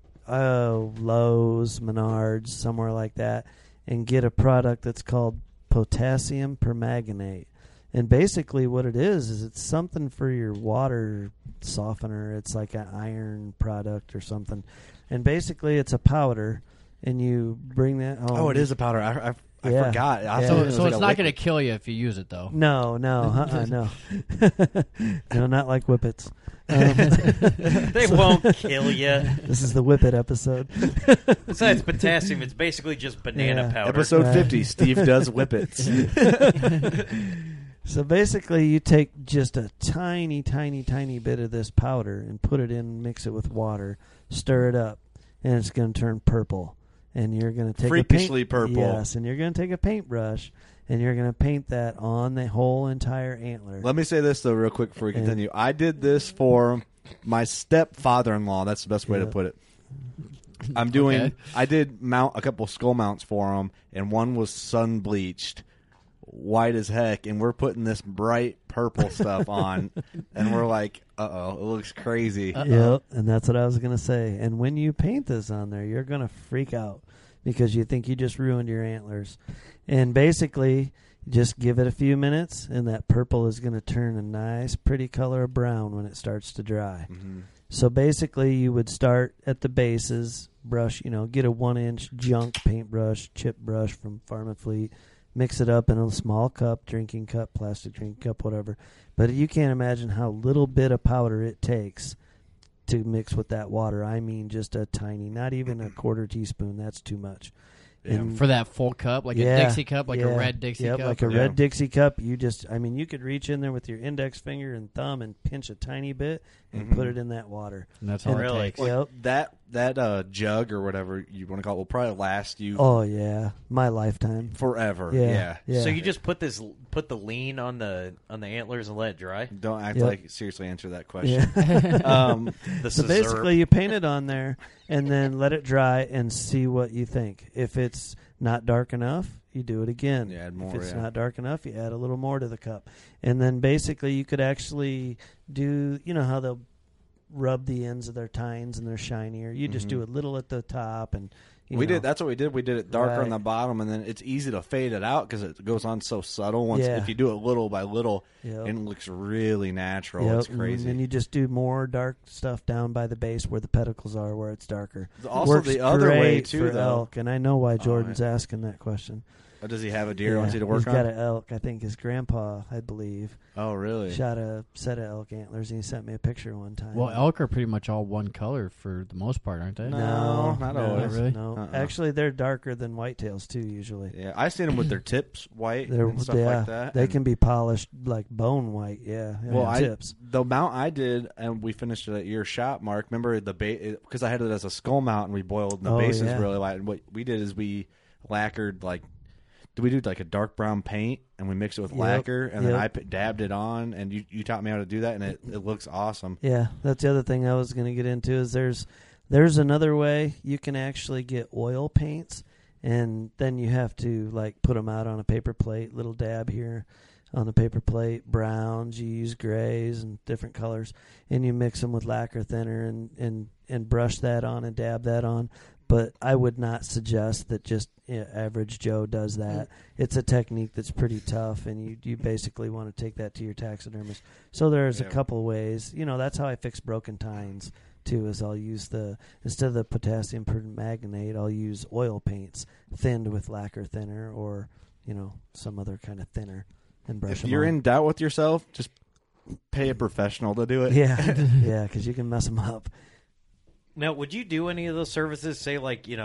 Lowe's, Menards, somewhere like that, and get a product that's called potassium permanganate. And basically what it is it's something for your water softener. It's like an iron product or something. And basically it's a powder, and you bring that home. Oh, it is a powder. I forgot. So it's not going to kill you if you use it, though. No. No, not like whippets. They won't kill you. This is the Whippet episode. Besides potassium, it's basically just banana powder. Episode 50, Steve does whippets. So basically, you take just a tiny, tiny, tiny bit of this powder and put it in, mix it with water, stir it up, and it's going to turn purple. And you're going to take freakishly purple. Yes, and you're going to take a paintbrush and you're going to paint that on the whole entire antler. Let me say this though, real quick before we continue. I did this for my stepfather-in-law. That's the best way to put it. I did mount a couple skull mounts for him, and one was sun bleached, white as heck, and we're putting this bright purple stuff on, and we're like, it looks crazy. Yep, and that's what I was going to say. And when you paint this on there, you're going to freak out because you think you just ruined your antlers. And basically, just give it a few minutes, and that purple is going to turn a nice, pretty color of brown when it starts to dry. Mm-hmm. So basically, you would start at the bases, brush, get a 1-inch junk paintbrush, chip brush from Farm and Fleet, mix it up in a small cup, drinking cup, plastic drinking cup, whatever. But you can't imagine how little bit of powder it takes to mix with that water. I mean, just a tiny, not even a quarter teaspoon. That's too much. And for that full cup, like a Dixie cup, like a red Dixie cup? Like a red Dixie cup. You could reach in there with your index finger and thumb and pinch a tiny bit and put it in that water. And that's all it takes. Yep. That jug or whatever you want to call it will probably last you. Oh yeah, my lifetime. Forever. Yeah. Yeah. So you just put the lean on the antlers and let it dry. Don't act like seriously answer that question. Yeah. So basically, you paint it on there and then let it dry and see what you think. If it's not dark enough, you do it again. You add more. If it's not dark enough, you add a little more to the cup. And then basically, you could actually do. You know how they'll rub the ends of their tines and they're shinier. You just do a little at the top and We did. That's what we did. We did it darker Right. on the bottom, and then it's easy to fade it out because it goes on so subtle. Once Yeah. if you do it little by little, Yep. and it looks really natural. Yep, It's crazy. And then you just do more dark stuff down by the base where the pedicles are, where it's darker. Also, Works the other way great too, for though. elk, and I know why Jordan's yeah. asking that question. Oh, does he have a deer? Wants you to work he's on? got an elk. I think his grandpa, I believe, Oh, really? shot a set of elk antlers, and he sent me a picture one time. Well, elk are pretty much all one color for the most part, aren't they? No, not always. really? No, Uh-uh. actually, they're darker than whitetails too. Usually, Yeah, I've seen them with their tips white they're and stuff like that. They and- can be polished like bone white. Yeah, Well, tips. the mount I did, and we finished it at your shop, Mark. Remember the because I had it as a skull mount, and we boiled the Oh, bases yeah. really light. And what we did is we lacquered we do like a dark brown paint, and we mix it with Yep, lacquer, and then yep. I dabbed it on, and you taught me how to do that, and it looks awesome. Yeah, that's the other thing I was going to get into is there's another way you can actually get oil paints, and then you have to put them out on a paper plate, little dab here on the paper plate, browns, you use grays and different colors, and you mix them with lacquer thinner and brush that on and dab that on. But I would not suggest that just average Joe does that. It's a technique that's pretty tough, and you basically want to take that to your taxidermist. So there's a couple ways. That's how I fix broken tines, too, is I'll use instead of the potassium permanganate, I'll use oil paints thinned with lacquer thinner or, some other kind of thinner and brush If them you're on. in doubt with yourself, just pay a professional to do it. Yeah, yeah, because you can mess them up. Now, would you do any of those services? Say,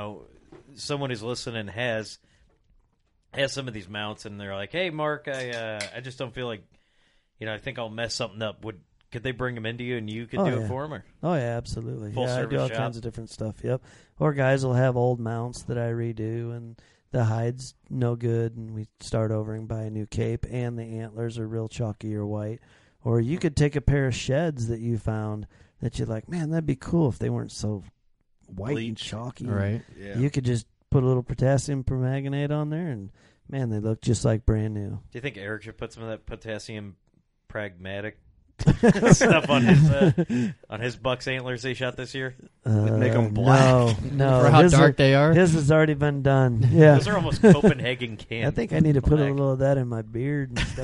someone who's listening has some of these mounts, and they're like, "Hey, Mark, I just don't feel like, I think I'll mess something up." Could they bring them into you, and you could do it for them? Or? Oh, yeah, absolutely. Full I do service all shop? kinds of different stuff, yep. Or guys will have old mounts that I redo, and the hide's no good, and we start over and buy a new cape, and the antlers are real chalky or white. Or you could take a pair of sheds that you found that you're like, man, that'd be cool if they weren't so white and Bleach. chalky. Right. Yeah. You could just put a little potassium permanganate on there, and, man, they look just like brand new. Do you think Eric should put some of that potassium pragmatic stuff on his buck's antlers they shot this year? Make 'em black. No. For how his dark they are? His has already been done. Yeah. Those are almost Copenhagen cans. I think I need to put a black. little of that in my beard and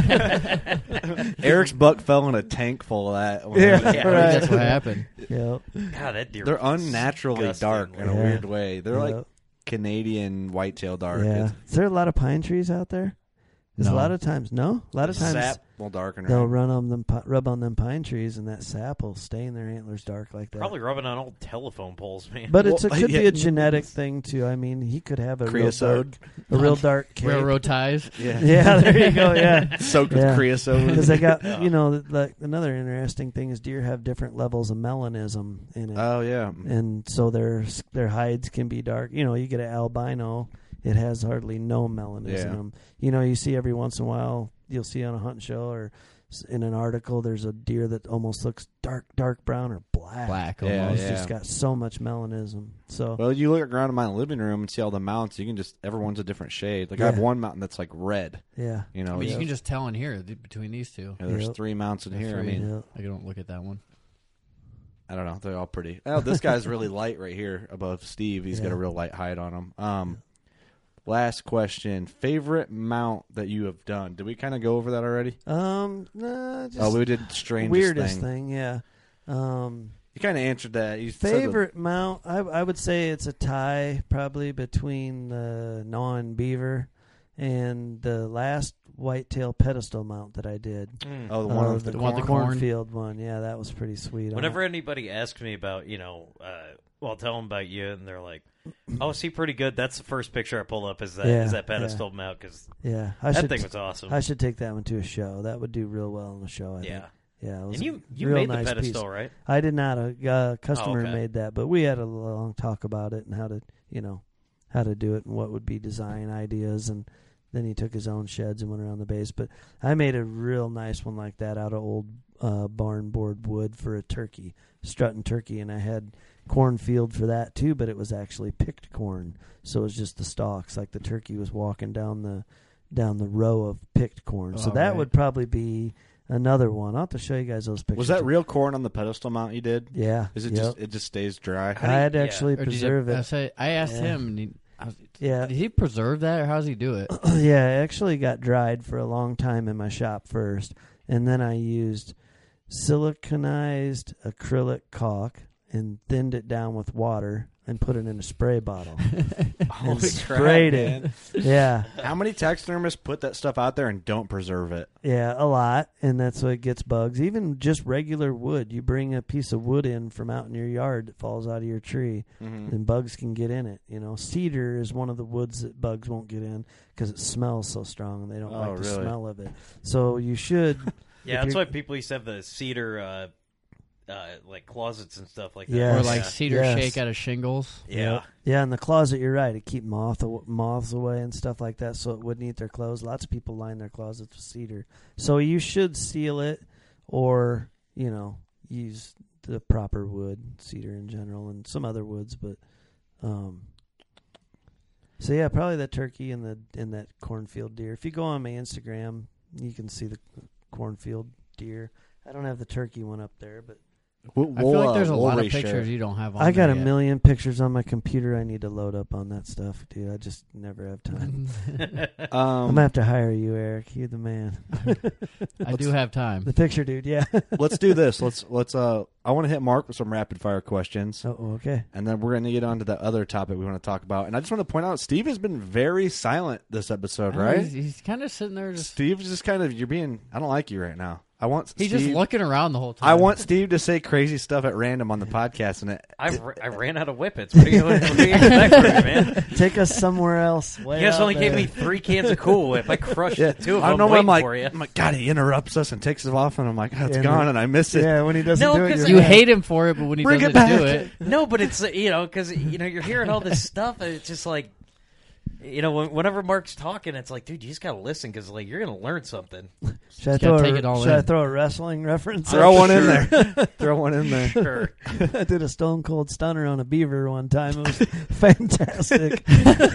stuff. Eric's buck fell in a tank full of that. Yeah, I think that's what happened. Yep. God, that deer. They're was unnaturally disgusting. dark in a Yeah. weird way. They're like Yep. Canadian whitetail dark. Yeah. Is there a lot of pine trees out there? There's No. a lot of times. No? A lot of times Sap will darken. they'll Right? rub on them pine trees, and that sap will stain their antlers dark like that. Probably rubbing on old telephone poles, man. But Well, it could be yeah. a genetic thing, too. I mean, he could have a Creosote. real dark cape. Railroad ties. Yeah. Yeah, there you go, yeah. Soaked Yeah. with creosote. Because they got, like another interesting thing is deer have different levels of melanism in it. Oh yeah. And so their hides can be dark. You get an albino, it has hardly no melanin Yeah. in them. You see every once in a while, you'll see on a hunting show or in an article, there's a deer that almost looks dark brown or black. Black Yeah, almost. It's just got so much melanism. So Well, you look around in my living room and see all the mounts. You can just everyone's a different shade. Like I have Yeah. one mountain that's like red. yeah, You know, I mean, you it's- can just tell in here between these two. there's Yep. 3 mounts in There's here. I three. mean, yeah. I don't look at that one. I don't know. They're all pretty. Oh, this guy's really light right here above Steve. He's got Yeah. a real light hide on him. Last question. Favorite mount that you have done? Did we kind of go over that already? Nah, just Oh, we did strangest weirdest thing. thing, yeah. You kind of answered that. You said Favorite mount, I would say it's a tie probably between the Gnaw and Beaver and the last whitetail pedestal mount that I did. oh, the one with the the one with the corn? corn? cornfield one. Yeah, that was pretty sweet. Whenever anybody asks me about, tell them about you, and they're like, "Oh, is he pretty good?" That's the first picture I pull up is that Yeah, pedestal mount because yeah, that thing was awesome. I should take that one to a show. That would do real well in a show. I yeah, think. Yeah, it was and you a real made nice the pedestal, piece. right? I did not. A customer okay. made that, but we had a long talk about it and how to do it and what would be design ideas. And then he took his own sheds and went around the base. But I made a real nice one like that out of old barn board wood for a turkey, strutting turkey, and I had cornfield for that too. But it was actually picked corn, so it was just the stalks, like the turkey was walking down the row of picked corn. So Oh, that right. would probably be another one. I'll have to show you guys those pictures. Was that real corn on the pedestal mount you did? Yeah. Is it Yep. it just stays dry? I had to actually Or did preserve you- it. I asked Yeah. him. And Yeah. Did he preserve that, or how does he do it? Yeah, it actually got dried for a long time in my shop first, and then I used siliconized acrylic caulk and thinned it down with water and put it in a spray bottle and sprayed it. Yeah, How many taxidermists put that stuff out there and don't preserve it? yeah, a lot, and that's what gets bugs. Even just regular wood, you bring a piece of wood in from out in your yard that falls out of your tree, and bugs can get in it. You know, cedar is one of the woods that bugs won't get in because it smells so strong and they don't like the smell of it. So you should. Yeah, if that's you're- why people used to have the cedar like closets and stuff like that. Yes. Or like cedar Yes. shake out of shingles? Yeah. Yeah, in the closet, you're right. It keep moths away and stuff like that, so it wouldn't eat their clothes. Lots of people line their closets with cedar. So you should seal it, or use the proper wood, cedar in general, and some other woods. But so yeah, probably that turkey and that cornfield deer. If you go on my Instagram, you can see the cornfield deer. I don't have the turkey one up there, but. I feel like there's a lot of pictures you don't have on I got there a yet. million pictures on my computer I need to load up on that stuff, dude. I just never have time. I'm going to have to hire you, Eric. You're the man. I do have time. The picture dude, yeah. Let's do this. Let's I want to hit Mark with some rapid fire questions. Oh, okay. And then we're going to get on to the other topic we want to talk about. And I just want to point out, Steve has been very silent this episode, right? He's kind of sitting there just... Steve's just kind of, I don't like you right now. I want He's Steve, just looking around the whole time. I want Steve to say crazy stuff at random on the podcast. And I ran out of whippets. What do you expect from me, man? Take us somewhere else. You guys only gave me 3 cans of Cool Whip. I crushed the 2 of them. I know waiting I'm for you. like, God, he interrupts us and takes it off. And I'm like, oh, it's Yeah, gone and I miss it. Yeah, when he doesn't No, do it, 'cause you're You mad. hate him for it, but when he Bring it doesn't do back. it... No, but it's because you're hearing all this stuff, and it's just like, whenever Mark's talking, it's like, dude, you just gotta listen because like you're gonna learn something. Should I gotta take throw it all should I in. throw a wrestling reference? Throw one in there. Throw one in there. Sure. I did a stone cold stunner on a beaver one time. It was fantastic.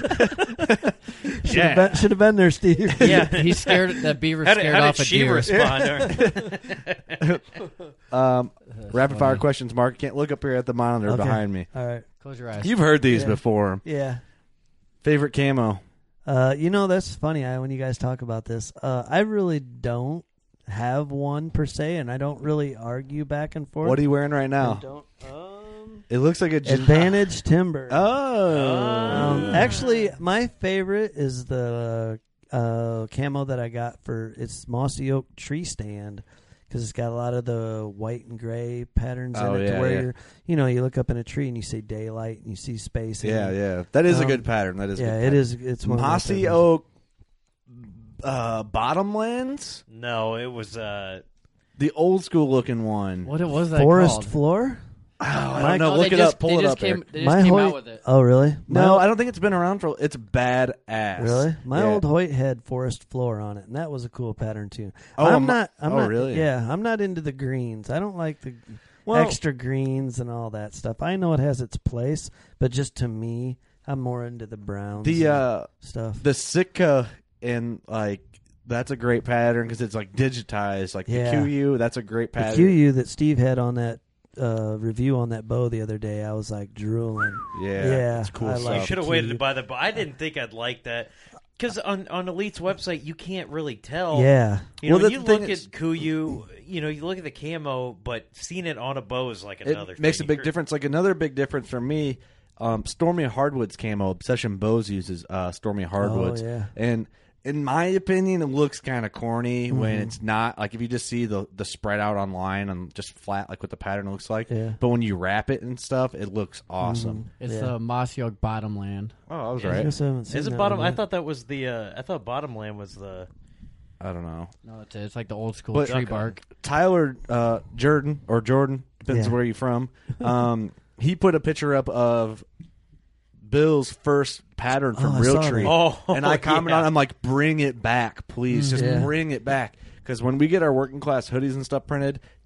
Should have been there, Steve. Yeah, He's scared. That beaver how scared did off a she deer. respond? Rapid fire questions, Mark. You can't look up here at the monitor Okay. behind me. All right. Close your eyes. You've heard these Yeah. before. Yeah. Favorite camo? That's funny. When you guys talk about this, I really don't have one per se, and I don't really argue back and forth. What are you wearing right I now? don't. It looks like a Advantage Timber. Oh. Actually, my favorite is the camo that I got it's Mossy Oak Tree Stand, because it's got a lot of the white and gray patterns in it, to where you look up in a tree and you see daylight and you see space. Yeah. That is a good pattern. That is. Yeah, a good it pattern. is. It's one Mossy of my Oak Bottomlands, No, it was the old school looking one. What was that Forest called? Floor. Oh, I don't know. Oh, Look they it just- up. Pull they it just up. came, Eric. They just came out with it. Oh, really? No, I don't think it's been around for. It's badass. Really? My Yeah. old Hoyt had Forest Floor on it, and that was a cool pattern too. Oh, I'm not. really? Yeah, I'm not into the greens. I don't like the Well- extra greens and all that stuff. I know it has its place, but just to me, I'm more into the browns. and stuff. The Sitka and like that's a great pattern because it's like digitized. Like Yeah. the QU, that's a great The pattern. QU that Steve had on that review on that bow the other day, I was like drooling. Yeah, it's cool I stuff. like I should have the waited QU. to buy the. I didn't think I'd like that because on Elite's website you can't really tell. Yeah. You know, Well, when the you thing look is- at Kuyu, you look at the camo, but seeing it on a bow is like another. It makes a thing. big difference. Like another big difference for me, Stormy Hardwoods camo. Obsession Bows uses Stormy Hardwoods, yeah. and in my opinion, it looks kind of corny when it's not. Like if you just see the spread out online and just flat, like what the pattern looks like. Yeah. But when you wrap it and stuff, it looks awesome. It's Yeah. the Mossy Oak Bottomland. Oh, I was I right. guess I haven't seen Is it that bottom? one I yet. thought that was the. I thought Bottomland was the. I don't know. No, it's it. It's like the old school But- tree Okay. bark. Tyler Jordan depends Yeah. where you're from. He put a picture up of Bill's first pattern from I saw Realtree. that. Oh, and I commented yeah. on it, I'm like, bring it back, please. Just Yeah. bring it back. Because when we get our working class hoodies and stuff printed,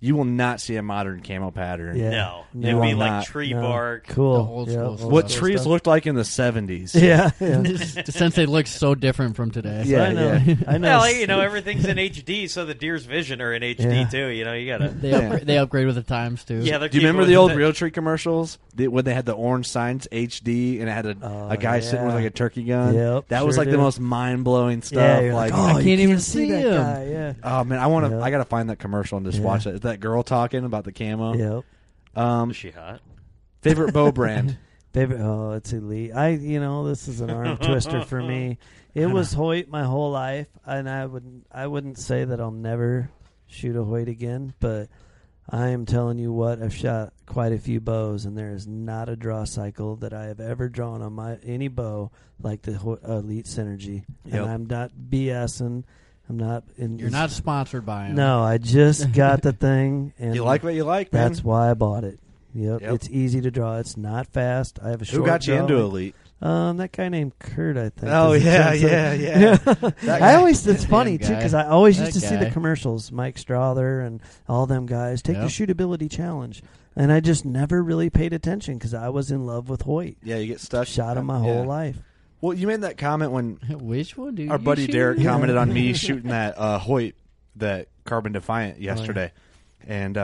You will not see a modern camo pattern. Yeah. No, No. it'd be Will like not. tree No. bark. Cool. The old school old stuff. What school trees stuff. looked like in the 70s. Yeah, yeah. Since they look so different from today. Yeah, I know. yeah. I know. Well, everything's in HD, so the deer's vision are in HD Yeah. too. You gotta. They upgrade with the times too. Yeah, they're Do you remember keeping the with old Realtree commercials when they had the orange signs HD and it had a guy sitting with yeah. like a turkey gun? Yep, that was sure like did. the most mind blowing stuff. Yeah, you're like, like, oh, I you can't even see that him. guy. Yeah. oh man, I gotta find that commercial and just Yeah. watch it. That girl talking about the camo. Yep. Is she hot? Favorite bow brand? Baby, oh, it's elite. This is an arm twister for me. It was Hoyt my whole life, and I wouldn't say that I'll never shoot a Hoyt again, but I am telling you what, I've shot quite a few bows, and there is not a draw cycle that I have ever drawn on any bow like the Elite Synergy. Yep. And I'm not BSing. I'm not. You're not sponsored by them. No, I just got the thing, and You like what you like, man? that's why I bought it. Yep. Yep. It's easy to draw. It's not fast. I have a short Who got you draw into length. Elite? That guy named Kurt, I think. Oh, is the yeah, Chancellor. yeah. I always, it's funny Damn too, guy. because I always That used to see the guy. commercials. Mike Strother and all them guys take Yep. the shootability challenge, and I just never really paid attention because I was in love with Hoyt. Yeah, you get stuck. Shot him my Yeah. whole life. Well, you made that comment when Which one do our you buddy shoot? Derek commented on me shooting that Hoyt, that Carbon Defiant yesterday, and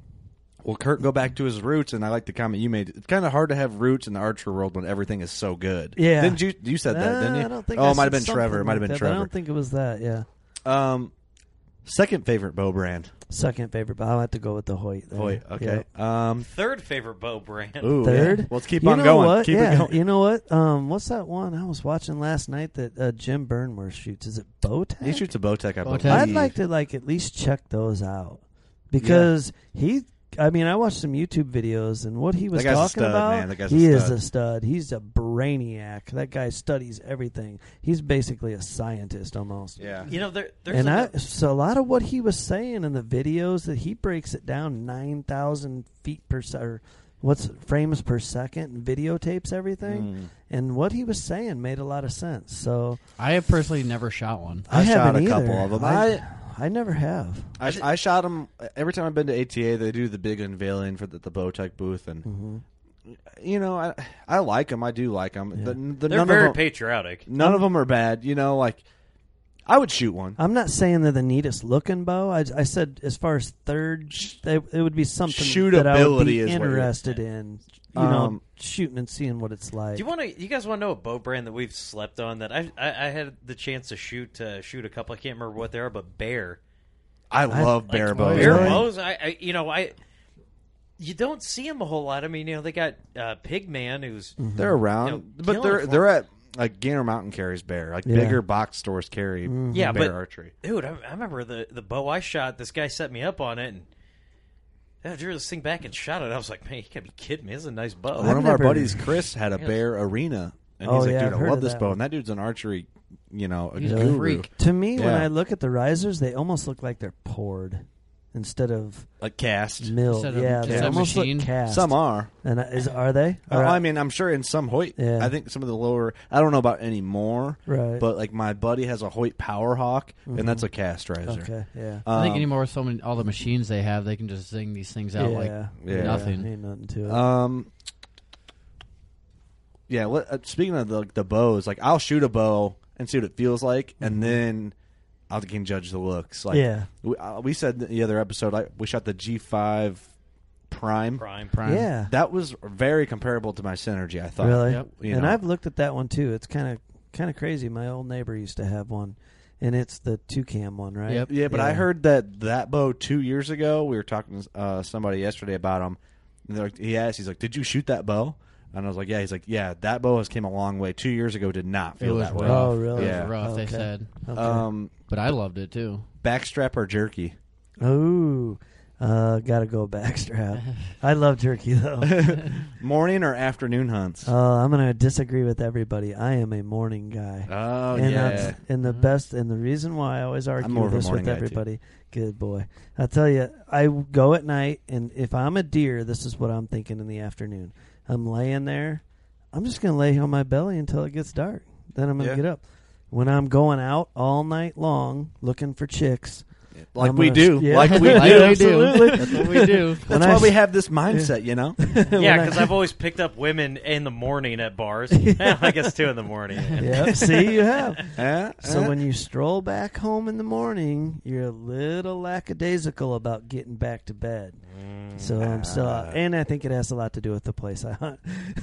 well, Kurt go back to his roots, and I like the comment you made. It's kind of hard to have roots in the archer world when everything is so good. Yeah. Didn't you said that, didn't you? I don't think. Oh, I it might have said been Trevor. something It might have like been that, but I Trevor. don't think it was that. Yeah. Second favorite bow brand. Second favorite, but I'll have to go with the Hoyt. There. Hoyt. Okay. Yep. Third favorite bow brand. Ooh, Third? yeah. Well, let's keep You on know going. What? Keep yeah. it going. You know what? What's that one I was watching last night that Jim Burnworth shoots? Is it Bowtech? He shoots a Bowtech, I believe. Bowtech. I'd like to at least check those out because I watched some YouTube videos and what he was That guy's a talking stud, about. man. That guy's a he is stud. a stud. He's a brainiac. That guy studies everything. He's basically a scientist almost. Yeah. There's So a lot of what he was saying in the videos that he breaks it down 9,000 feet per second. What's frames per second and videotapes everything, and what he was saying made a lot of sense. So I have personally never shot one. I shot haven't a either. couple of them. I never have. I shot them every time I've been to ATA. They do the big unveiling for the Bowtech booth, and I like them. I do like them. Yeah. they're very patriotic. None of them are bad. I would shoot one. I'm not saying they're the neatest looking bow. I said as far as third, it would be something that I would Shootability be is what you're- interested in. Shooting and seeing what it's like. Do you guys want to know a bow brand that we've slept on that I had the chance to shoot a couple? I can't remember what they are, but Bear. I love bear bows. Bear man. bows. You don't see them a whole lot. I mean, they got Pigman, who's They're around, but killing it for they're at like Gainer Mountain carries bear. Like bigger box stores carry Yeah, bear but archery. dude, I remember the bow I shot. This guy set me up on it, and I drew this thing back and shot it. I was like, man, you can't be kidding me. This is a nice bow. One of our never- buddies, Chris, had a bear arena, and he's like, yeah, dude, I've I heard love of this that bow, one. and that dude's an archery, a He's a guru. freak. To me, when Yeah. I look at the risers, they almost look like they're poured instead of Like cast. milled. Instead of- Yeah, they instead of almost machined. look cast. Some are. And are they? Or I mean, I'm sure in some Hoyt. Yeah. I think some of the lower. I don't know about any more. Right. But like my buddy has a Hoyt Powerhawk, and that's a cast riser. okay, yeah. I think anymore with all the machines they have, they can just zing these things out like Yeah. nothing. Ain't nothing to it. Speaking of the bows, like I'll shoot a bow and see what it feels like, and then I can judge the looks. Like, Yeah. we said in the other episode, we shot the G5 Prime. Prime. Yeah. That was very comparable to my Synergy, I thought. Really? Yep. And I've looked at that one too. It's kind of crazy. My old neighbor used to have one, and it's the 2-cam one, right? Yep. Yeah, but I heard that bow 2 years ago. We were talking to somebody yesterday about him. And he asked, he's like, "Did you shoot that bow?" And I was like, "Yeah." He's like, "Yeah, that bow has came a long way. 2 years ago, did not It feel was that rough. way." Oh, really? Yeah. It was rough, they Okay. said. Okay. But I loved it too. Backstrap or jerky? Ooh. Gotta go backstrap. I love jerky though. Morning or afternoon hunts? I'm gonna disagree with everybody. I am a morning guy. Oh and yeah. and the best and the reason why I always argue more of a this morning with guy, too. everybody. Good boy. I tell you, I go at night, and if I'm a deer, this is what I'm thinking in the afternoon. I'm laying there. I'm just gonna lay on my belly until it gets dark. Then I'm gonna Yeah. get up. When I'm going out all night long looking for chicks, Like I'm we gonna- do. yeah. Like we do. Absolutely. That's what we do. That's why we have this mindset, you know? Yeah, because I've always picked up women in the morning at bars. I guess 2 in the morning. Yep, see, you have. Eh, So eh. when you stroll back home in the morning, you're a little lackadaisical about getting back to bed. So I'm still out. And I think it has a lot to do with the place I hunt.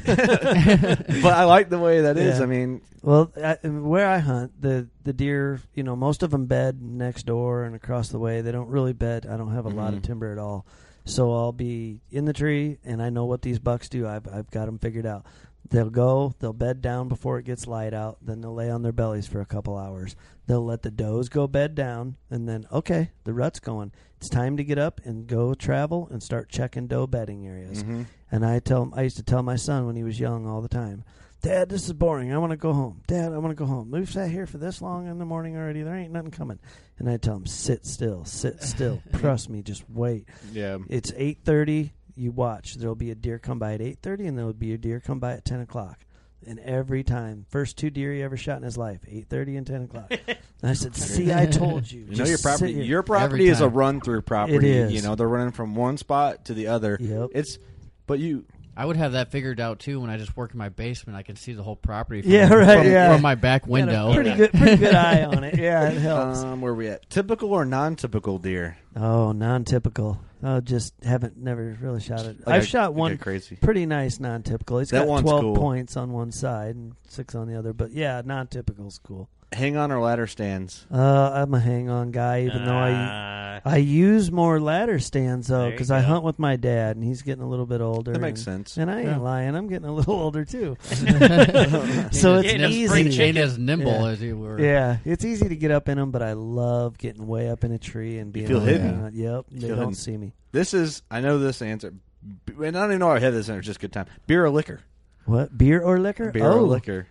But I like the way that is. Yeah. I mean, Well, where I hunt, the deer, most of them bed next door and across the way. They don't really bed. I don't have a lot of timber at all. So I'll be in the tree, and I know what these bucks do. I've got them figured out. They'll bed down before it gets light out. Then they'll lay on their bellies for a couple hours. They'll let the does go bed down, and then, okay, the rut's going. It's time to get up and go travel and start checking doe bedding areas. And I used to tell my son when he was young all the time, Dad, this is boring. I want to go home. Dad, I want to go home. We've sat here for this long in the morning already. There ain't nothing coming. And I tell him, sit still. Trust me, just wait. yeah. It's 8:30. You watch. There'll be a deer come by at 8:30, and there'll be a deer come by at 10 o'clock. And every time, first 2 deer he ever shot in his life, 8:30 and 10 o'clock. And I said, see, I told you. You know, Just your property. sit here. Your property is a time. run-through property. It is. You know, they're running from one spot to the other. Yep. But you. I would have that figured out too when I just work in my basement. I can see the whole property from, Yeah, right, from, yeah. from my back Got a window. pretty good eye on it. Yeah, it helps. Where are we at? Typical or non-typical deer? Oh, non-typical. Oh, never really shot it. Like I've a- shot like one a crazy. pretty nice non-typical. He's That got one's 12 cool. points on one side and 6 on the other. But yeah, non-typical's cool. Hang on or ladder stands? I'm a hang-on guy, even though I use more ladder stands though, There you because I go. hunt with my dad, and he's getting a little bit older. That makes and- sense. And I ain't Yeah. lying; I'm getting a little older too. So it's Getting his easy. spring ain't chicken. as nimble Yeah. as you were. Yeah, it's easy to get up in them, but I love getting way up in a tree and being feel able to hidden. hunt. Yep, they feel don't hidden. see me. I know this answer. And I don't even know how I had this answer. It's just good time. Beer or liquor? What, beer or liquor? Beer or liquor?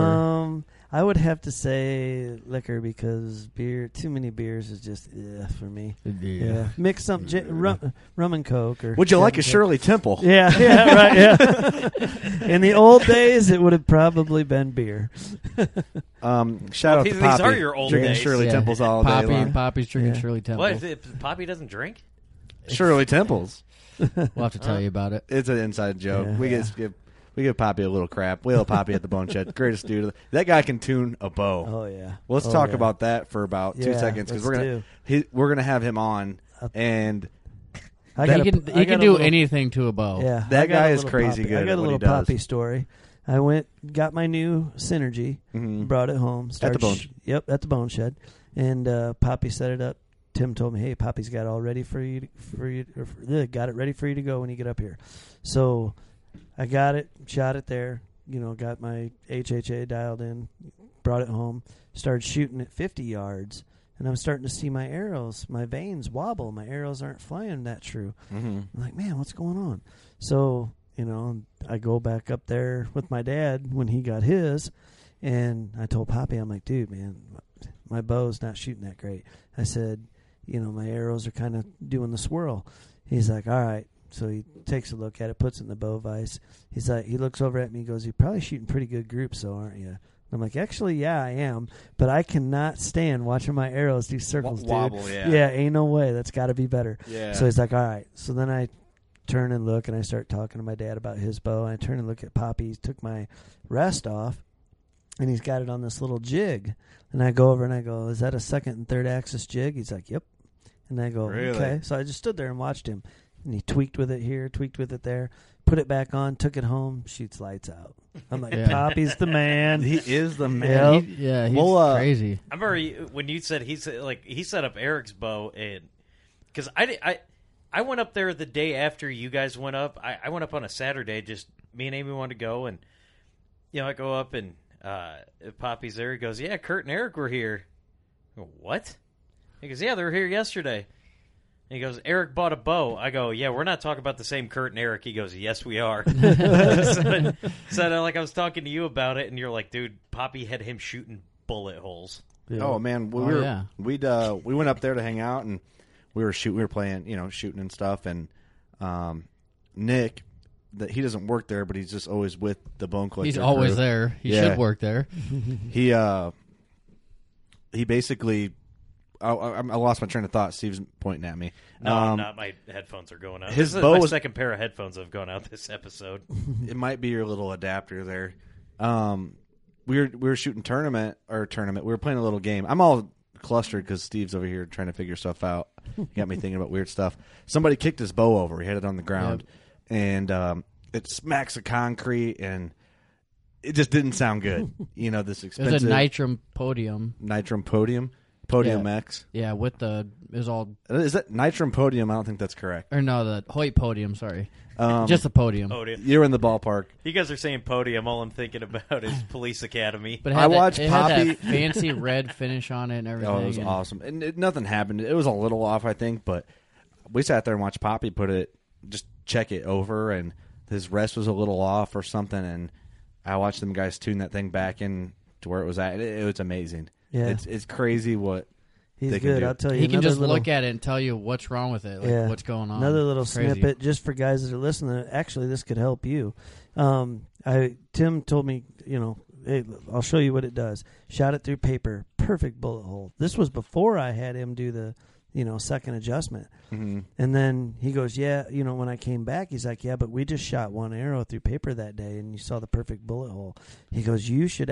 I would have to say liquor because too many beers is just for me. Yeah, mix some rum and Coke or. Would you like a Jack and Shirley Temple? Coke. Yeah, right. Yeah. In the old days, it would have probably been beer. Shout out to these Poppy. are your old drinking days. Shirley Temples all day long. Poppy's drinking Yeah. Shirley Temple. What? If Poppy doesn't drink? Shirley Temples. We'll have to tell you about it. It's an inside joke. Yeah. We give Poppy a little crap. We love Poppy at the Bone Shed. Greatest dude. That guy can tune a bow. Oh yeah. Let's Oh, talk yeah. about that for about 2 Yeah, seconds because let's we're gonna have him on, and I He got can a do little- anything to a bow. Yeah, That I got guy a is little crazy Poppy. good I at got a what he little does. Poppy story. I got my new Synergy, brought it home. At the Bone Yep, at the Bone Shed, and Poppy set it up. Tim told me, "Hey, Poppy's got it all ready for you. Got it ready for you to go when you get up here." So I got it, shot it there. Got my HHA dialed in, brought it home, started shooting at 50 yards, and I'm starting to see my arrows, my veins wobble. My arrows aren't flying that true. I'm like, man, what's going on? So, I go back up there with my dad when he got his, and I told Poppy, I'm like, dude, man, my bow's not shooting that great. I said, my arrows are kind of doing the swirl. He's like, all right. So he takes a look at it, puts it in the bow vise. He's like, he looks over at me and goes, you're probably shooting pretty good groups, though, aren't you? I'm like, actually, yeah, I am, but I cannot stand watching my arrows do circles, dude. Wobble, yeah. Yeah, ain't no way. That's got to be better. Yeah. So he's like, all right. So then I turn and look, and I start talking to my dad about his bow. And I turn and look at Poppy. He took my rest off, and he's got it on this little jig. And I go over and I go, is that a second and third axis jig? He's like, yep. And I go, Really? okay. So I just stood there and watched him. And he tweaked with it here, tweaked with it there, put it back on, took it home, shoots lights out. I'm like, Yeah. Poppy's the man. He is the man. Yep. He's Well, crazy. I remember when you said he set up Eric's bow, and because I went up there the day after you guys went up. I went up on a Saturday. Just me and Amy wanted to go, and I go up and Poppy's there. He goes, "Yeah, Kurt and Eric were here." I go, "What?" He goes, "Yeah, they were here yesterday." And he goes, "Eric bought a bow." I go, "Yeah, we're not talking about the same Kurt and Eric." He goes, "Yes, we are." so like I was talking to you about it, and you're like, "Dude, Poppy had him shooting bullet holes." Yeah. Oh man, we went up there to hang out, and we were playing, shooting and stuff, and Nick, he doesn't work there, but he's just always with the Bone Collector. He's always crew. there. He Yeah. should work there. He basically I lost my train of thought. Steve's pointing at me. No, I'm not. My headphones are going out. His This is bow my was- second pair of headphones have gone out this episode. It might be your little adapter there. We were shooting tournament. We were playing a little game. I'm all clustered because Steve's over here trying to figure stuff out. He got me thinking about weird stuff. Somebody kicked his bow over. He had it on the ground, and it smacks the concrete, and it just didn't sound good. You know, this It expensive was a Nitrum Podium. Podium Yeah. X. Yeah, with the it was all Is that Nitrum Podium? I don't think that's correct. or no, the Hoyt Podium. Sorry, just the Podium. Podium. You're in the ballpark. You guys are saying podium. All I'm thinking about is Police Academy. But it I had watched it had Poppy- that fancy red finish on it and everything. Oh, it was and awesome. And nothing happened. It was a little off, I think, but we sat there and watched Poppy just check it over, and his rest was a little off or something, and I watched them guys tune that thing back in to where it was at. It was amazing. Yeah. It's crazy what He's they can good. do. I'll tell you. He can another just little, look at it and tell you what's wrong with it, like what's going on. Another little It's crazy. snippet just for guys that are listening. Actually, this could help you. Tim told me, hey, I'll show you what it does. Shot it through paper, perfect bullet hole. This was before I had him do the, second adjustment. Mm-hmm. And then he goes, yeah, when I came back, he's like, yeah, but we just shot one arrow through paper that day, and you saw the perfect bullet hole. He goes,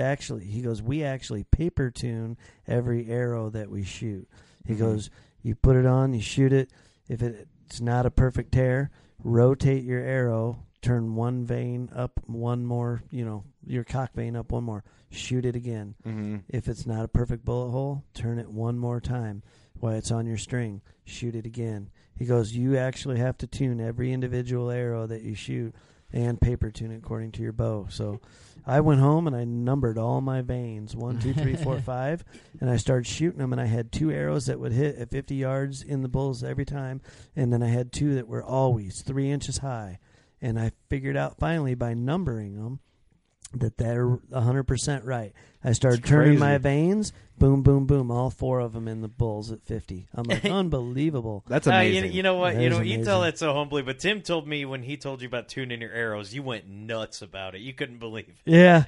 we actually paper tune every arrow that we shoot. He goes, you put it on, you shoot it. If it's not a perfect tear, rotate your arrow, turn one vein up one more, your cock vein up one more, shoot it again. Mm-hmm. If it's not a perfect bullet hole, turn it one more time while it's on your string, shoot it again. He goes, you actually have to tune every individual arrow that you shoot and paper tune it according to your bow. So I went home and I numbered all my veins, 1, 2, 3, 4, 5, and I started shooting them, and I had 2 arrows that would hit at 50 yards in the bulls every time, and then I had 2 that were always 3 inches high. And I figured out finally by numbering them that they're 100% right. I started turning my veins, boom, boom, boom, all 4 of them in the bulls at 50. I'm like, unbelievable. That's amazing. You know what? That is You tell amazing. that so humbly, but Tim told me when he told you about tuning your arrows, you went nuts about it. You couldn't believe. Yeah.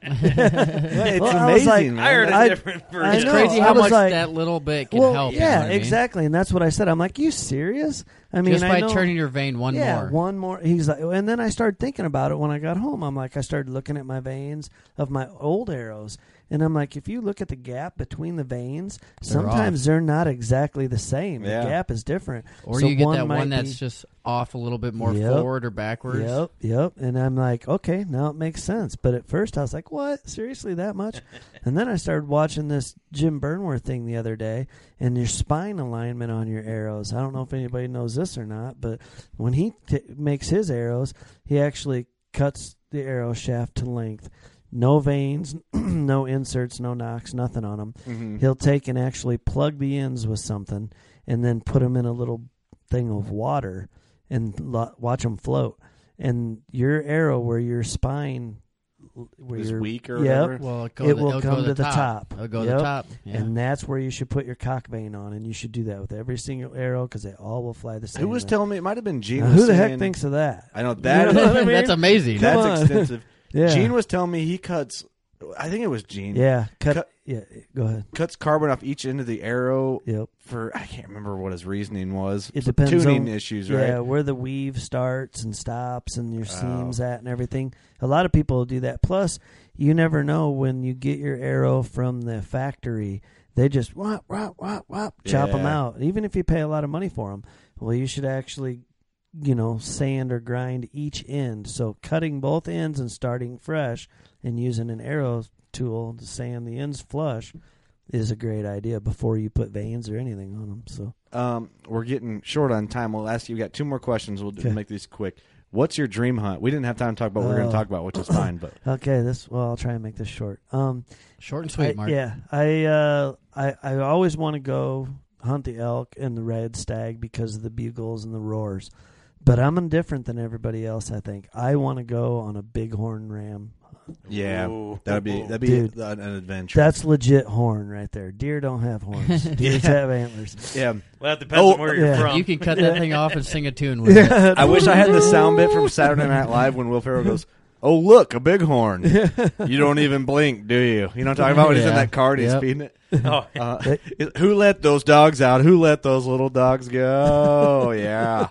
It's Well, I was amazing, like- man. I heard a I- different I version. It's know. crazy I how was much like- that little bit can Well, help. you know yeah, what I mean? exactly. And that's what I said. I'm like, you serious? I mean, Just I by know, turning your vein one more. one more. He's like, and then I started thinking about it when I got home. I'm like, I started looking at my veins of my old arrows, and I'm like, if you look at the gap between the veins, sometimes they're not exactly the same. Yeah. The gap is different. Or So you get one that might one that's be- just off a little bit more Yep. forward or backwards. Yep. And I'm like, okay, now it makes sense. But at first I was like, what? Seriously, that much? And then I started watching this Jim Burnworth thing the other day, and your spine alignment on your arrows. I don't know if anybody knows this or not, but when he makes his arrows, he actually cuts the arrow shaft to length. No veins, no inserts, no knocks, nothing on them. Mm-hmm. He'll take and actually plug the ends with something and then put them in a little thing of water and watch them float. And your arrow where your spine where Is your weak or yep, whatever? Well, it will come to the top. It'll go to Yep. the top. Yeah. And that's where you should put your cock vein on, and you should do that with every single arrow because they all will fly the same. Who was way. telling me? It might have been Gene. Now, was who the heck saying- thinks of that? I know that. You know what I mean? That's amazing. Come That's on. extensive. Yeah. Gene was telling me he cuts. I think it was Gene. Yeah, Cut- yeah, go ahead. Cuts carbon off each end of the arrow Yep. for I can't remember what his reasoning was. It For depends tuning on issues, Yeah, right? where the weave starts and stops and your Oh. seams at and everything. A lot of people will do that. Plus, you never know when you get your arrow from the factory. They just whop, whop, whop, whop, chop them Yeah. out. Even if you pay a lot of money for them. Well, you should actually, sand or grind each end. So cutting both ends and starting fresh and using an arrow tool to sand the ends flush is a great idea before you put veins or anything on them. So We're getting short on time. We'll ask you. We got 2 more questions. We'll Okay. make these quick. What's your dream hunt? We didn't have time to talk about what we're going to talk about, which is fine. But okay, I'll try and make this short. Short and sweet, Mark. I always want to go hunt the elk and the red stag because of the bugles and the roars. But I'm indifferent than everybody else, I think. I want to go on a bighorn ram. yeah, Ooh. that'd be Dude, an adventure. That's legit horn right there. Deer don't have horns. Deers have antlers. Yeah. Well, it depends on where you're yeah. from. You can cut that thing off and sing a tune with it. I wish I had the sound bit from Saturday Night Live when Will Ferrell goes, Oh, look, a bighorn. You don't even blink, do you? You know what I'm talking about when he's in Yeah. that car and he's Yep. feeding it? Oh, Who let those dogs out? Who let those little dogs go? Yeah.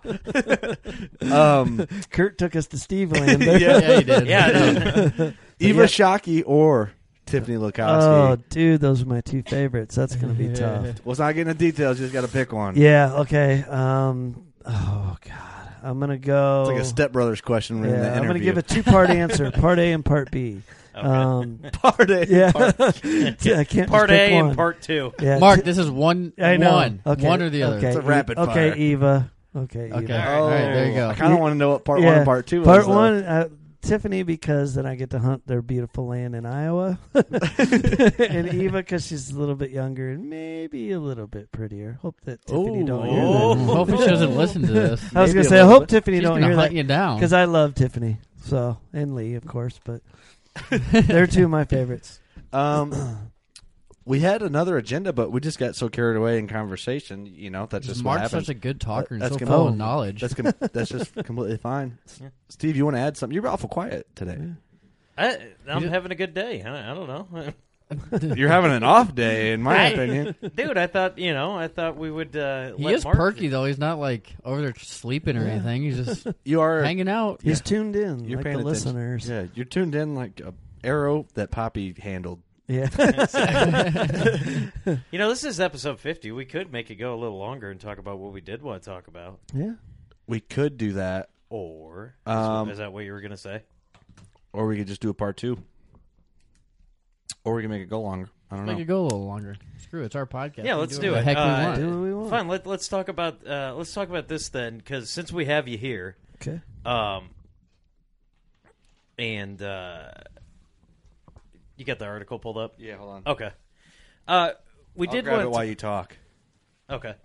Kurt took us to Steve Land. Yeah, he did. yeah. Eva Shockey or Tiffany Oh, Lukowski. dude, those are my two favorites. That's going to be tough. Well, it's not getting into details. You just got to pick one. Yeah, okay. Oh, God. I'm going to go. It's like a Step Brothers question. We're in the Yeah, interview. I'm going to give a two-part answer, part A and part B. part A. Yeah. I can't Part just pick A one. and Part 2. Yeah, Mark, this is one. I know. One. Okay. One or the other. Okay. It's a rapid okay, fire. Eva. Okay, Eva. Okay. All right, there you go. I kind of want to know what part one Yeah. and part two Part is. though. one, Tiffany, because then I get to hunt their beautiful land in Iowa. And Eva, because she's a little bit younger and maybe a little bit prettier. Hope that Tiffany don't hear that. Hopefully she doesn't listen to this. I was Maybe going to a say, I little hope bit. Tiffany She's don't gonna hear hunt that. you down. Because I love Tiffany. So, and Lee, of course. But they're two of my favorites. We had another agenda, but we just got so carried away in conversation. You know, that's just what Mark's happens. such a good talker and That's so gonna- full Oh. of knowledge. That's just completely fine. Steve, you want to add something? You're awful quiet today. I'm having a good day. I don't know. You're having an off day, in my opinion. Dude, I thought we would he let is Mark perky though. He's not like over there sleeping or anything. He's just You are. hanging out. He's tuned in, You're like paying the attention. listeners. Yeah, you're tuned in like a arrow that Poppy handled. Yeah. This is episode 50. We could make it go a little longer and talk about what we did want to talk about. Yeah. We could do that, Or is that what you were going to say? or we could just do a part two, or we can make it go longer. I don't Make know. it go a little longer. Screw it, it's our podcast. Yeah, We let's can do what it. the heck we want. Do what we want. Fine. Let's talk about this then, because since we have you here, Okay. and you got the article pulled up. Yeah, hold on. Okay. We I'll did grab want it while you talk. Okay.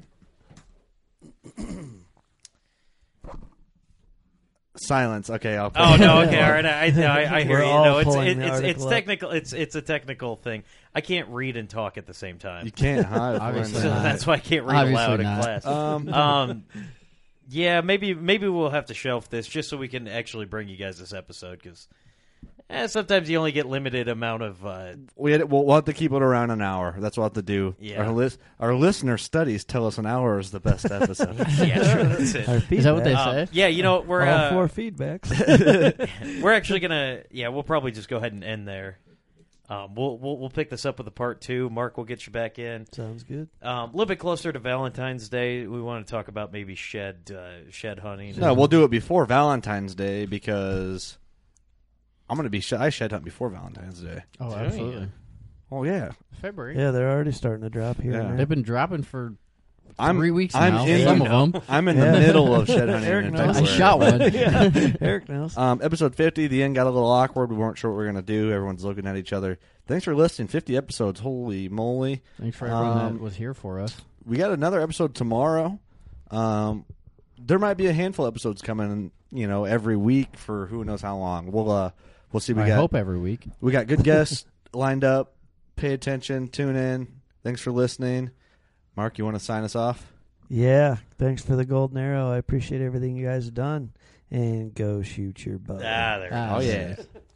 Silence. Okay, I'll. Oh no. Okay. All right. I hear We're you. all No, pulling the it's article up. technical. It's a technical thing. I can't read and talk at the same time. You can't hide. Obviously So not. that's why I can't read Obviously aloud in not. class. Yeah, maybe we'll have to shelf this just so we can actually bring you guys this episode because sometimes you only get limited amount of. We'll have to keep it around an hour. That's what we'll have to do. Yeah. Our listener studies tell us an hour is the best episode. Yeah, sure. That's it. Our Is that what they feedback. say? Yeah, we're All four feedbacks. we're actually gonna. Yeah, we'll probably just go ahead and end there. We'll pick this up with a part 2. Mark will get you back in. Sounds good. A little bit closer to Valentine's Day, we want to talk about maybe shed hunting. No, we'll do it before Valentine's Day because I'm going to be I shed hunt before Valentine's Day. Oh, absolutely. Oh yeah, February. Yeah, they're already starting to drop here. Yeah. and there. They've been dropping for I'm 3 weeks I'm now. in Some the- of them. I'm in Yeah. the middle of shed hunting. Eric in knows. I February. shot one. Yeah. Eric knows. Episode 50, the end got a little awkward. We weren't sure what we were going to do. Everyone's looking at each other. Thanks for listening. 50 episodes. Holy moly. Thanks for everyone that was here for us. We got another episode tomorrow. There might be a handful of episodes coming, every week for who knows how long. We'll see. I hope every week. We got good guests lined up. Pay attention. Tune in. Thanks for listening. Mark, you want to sign us off? Yeah. Thanks for the golden arrow. I appreciate everything you guys have done. And go shoot your bow. There. Oh, yeah.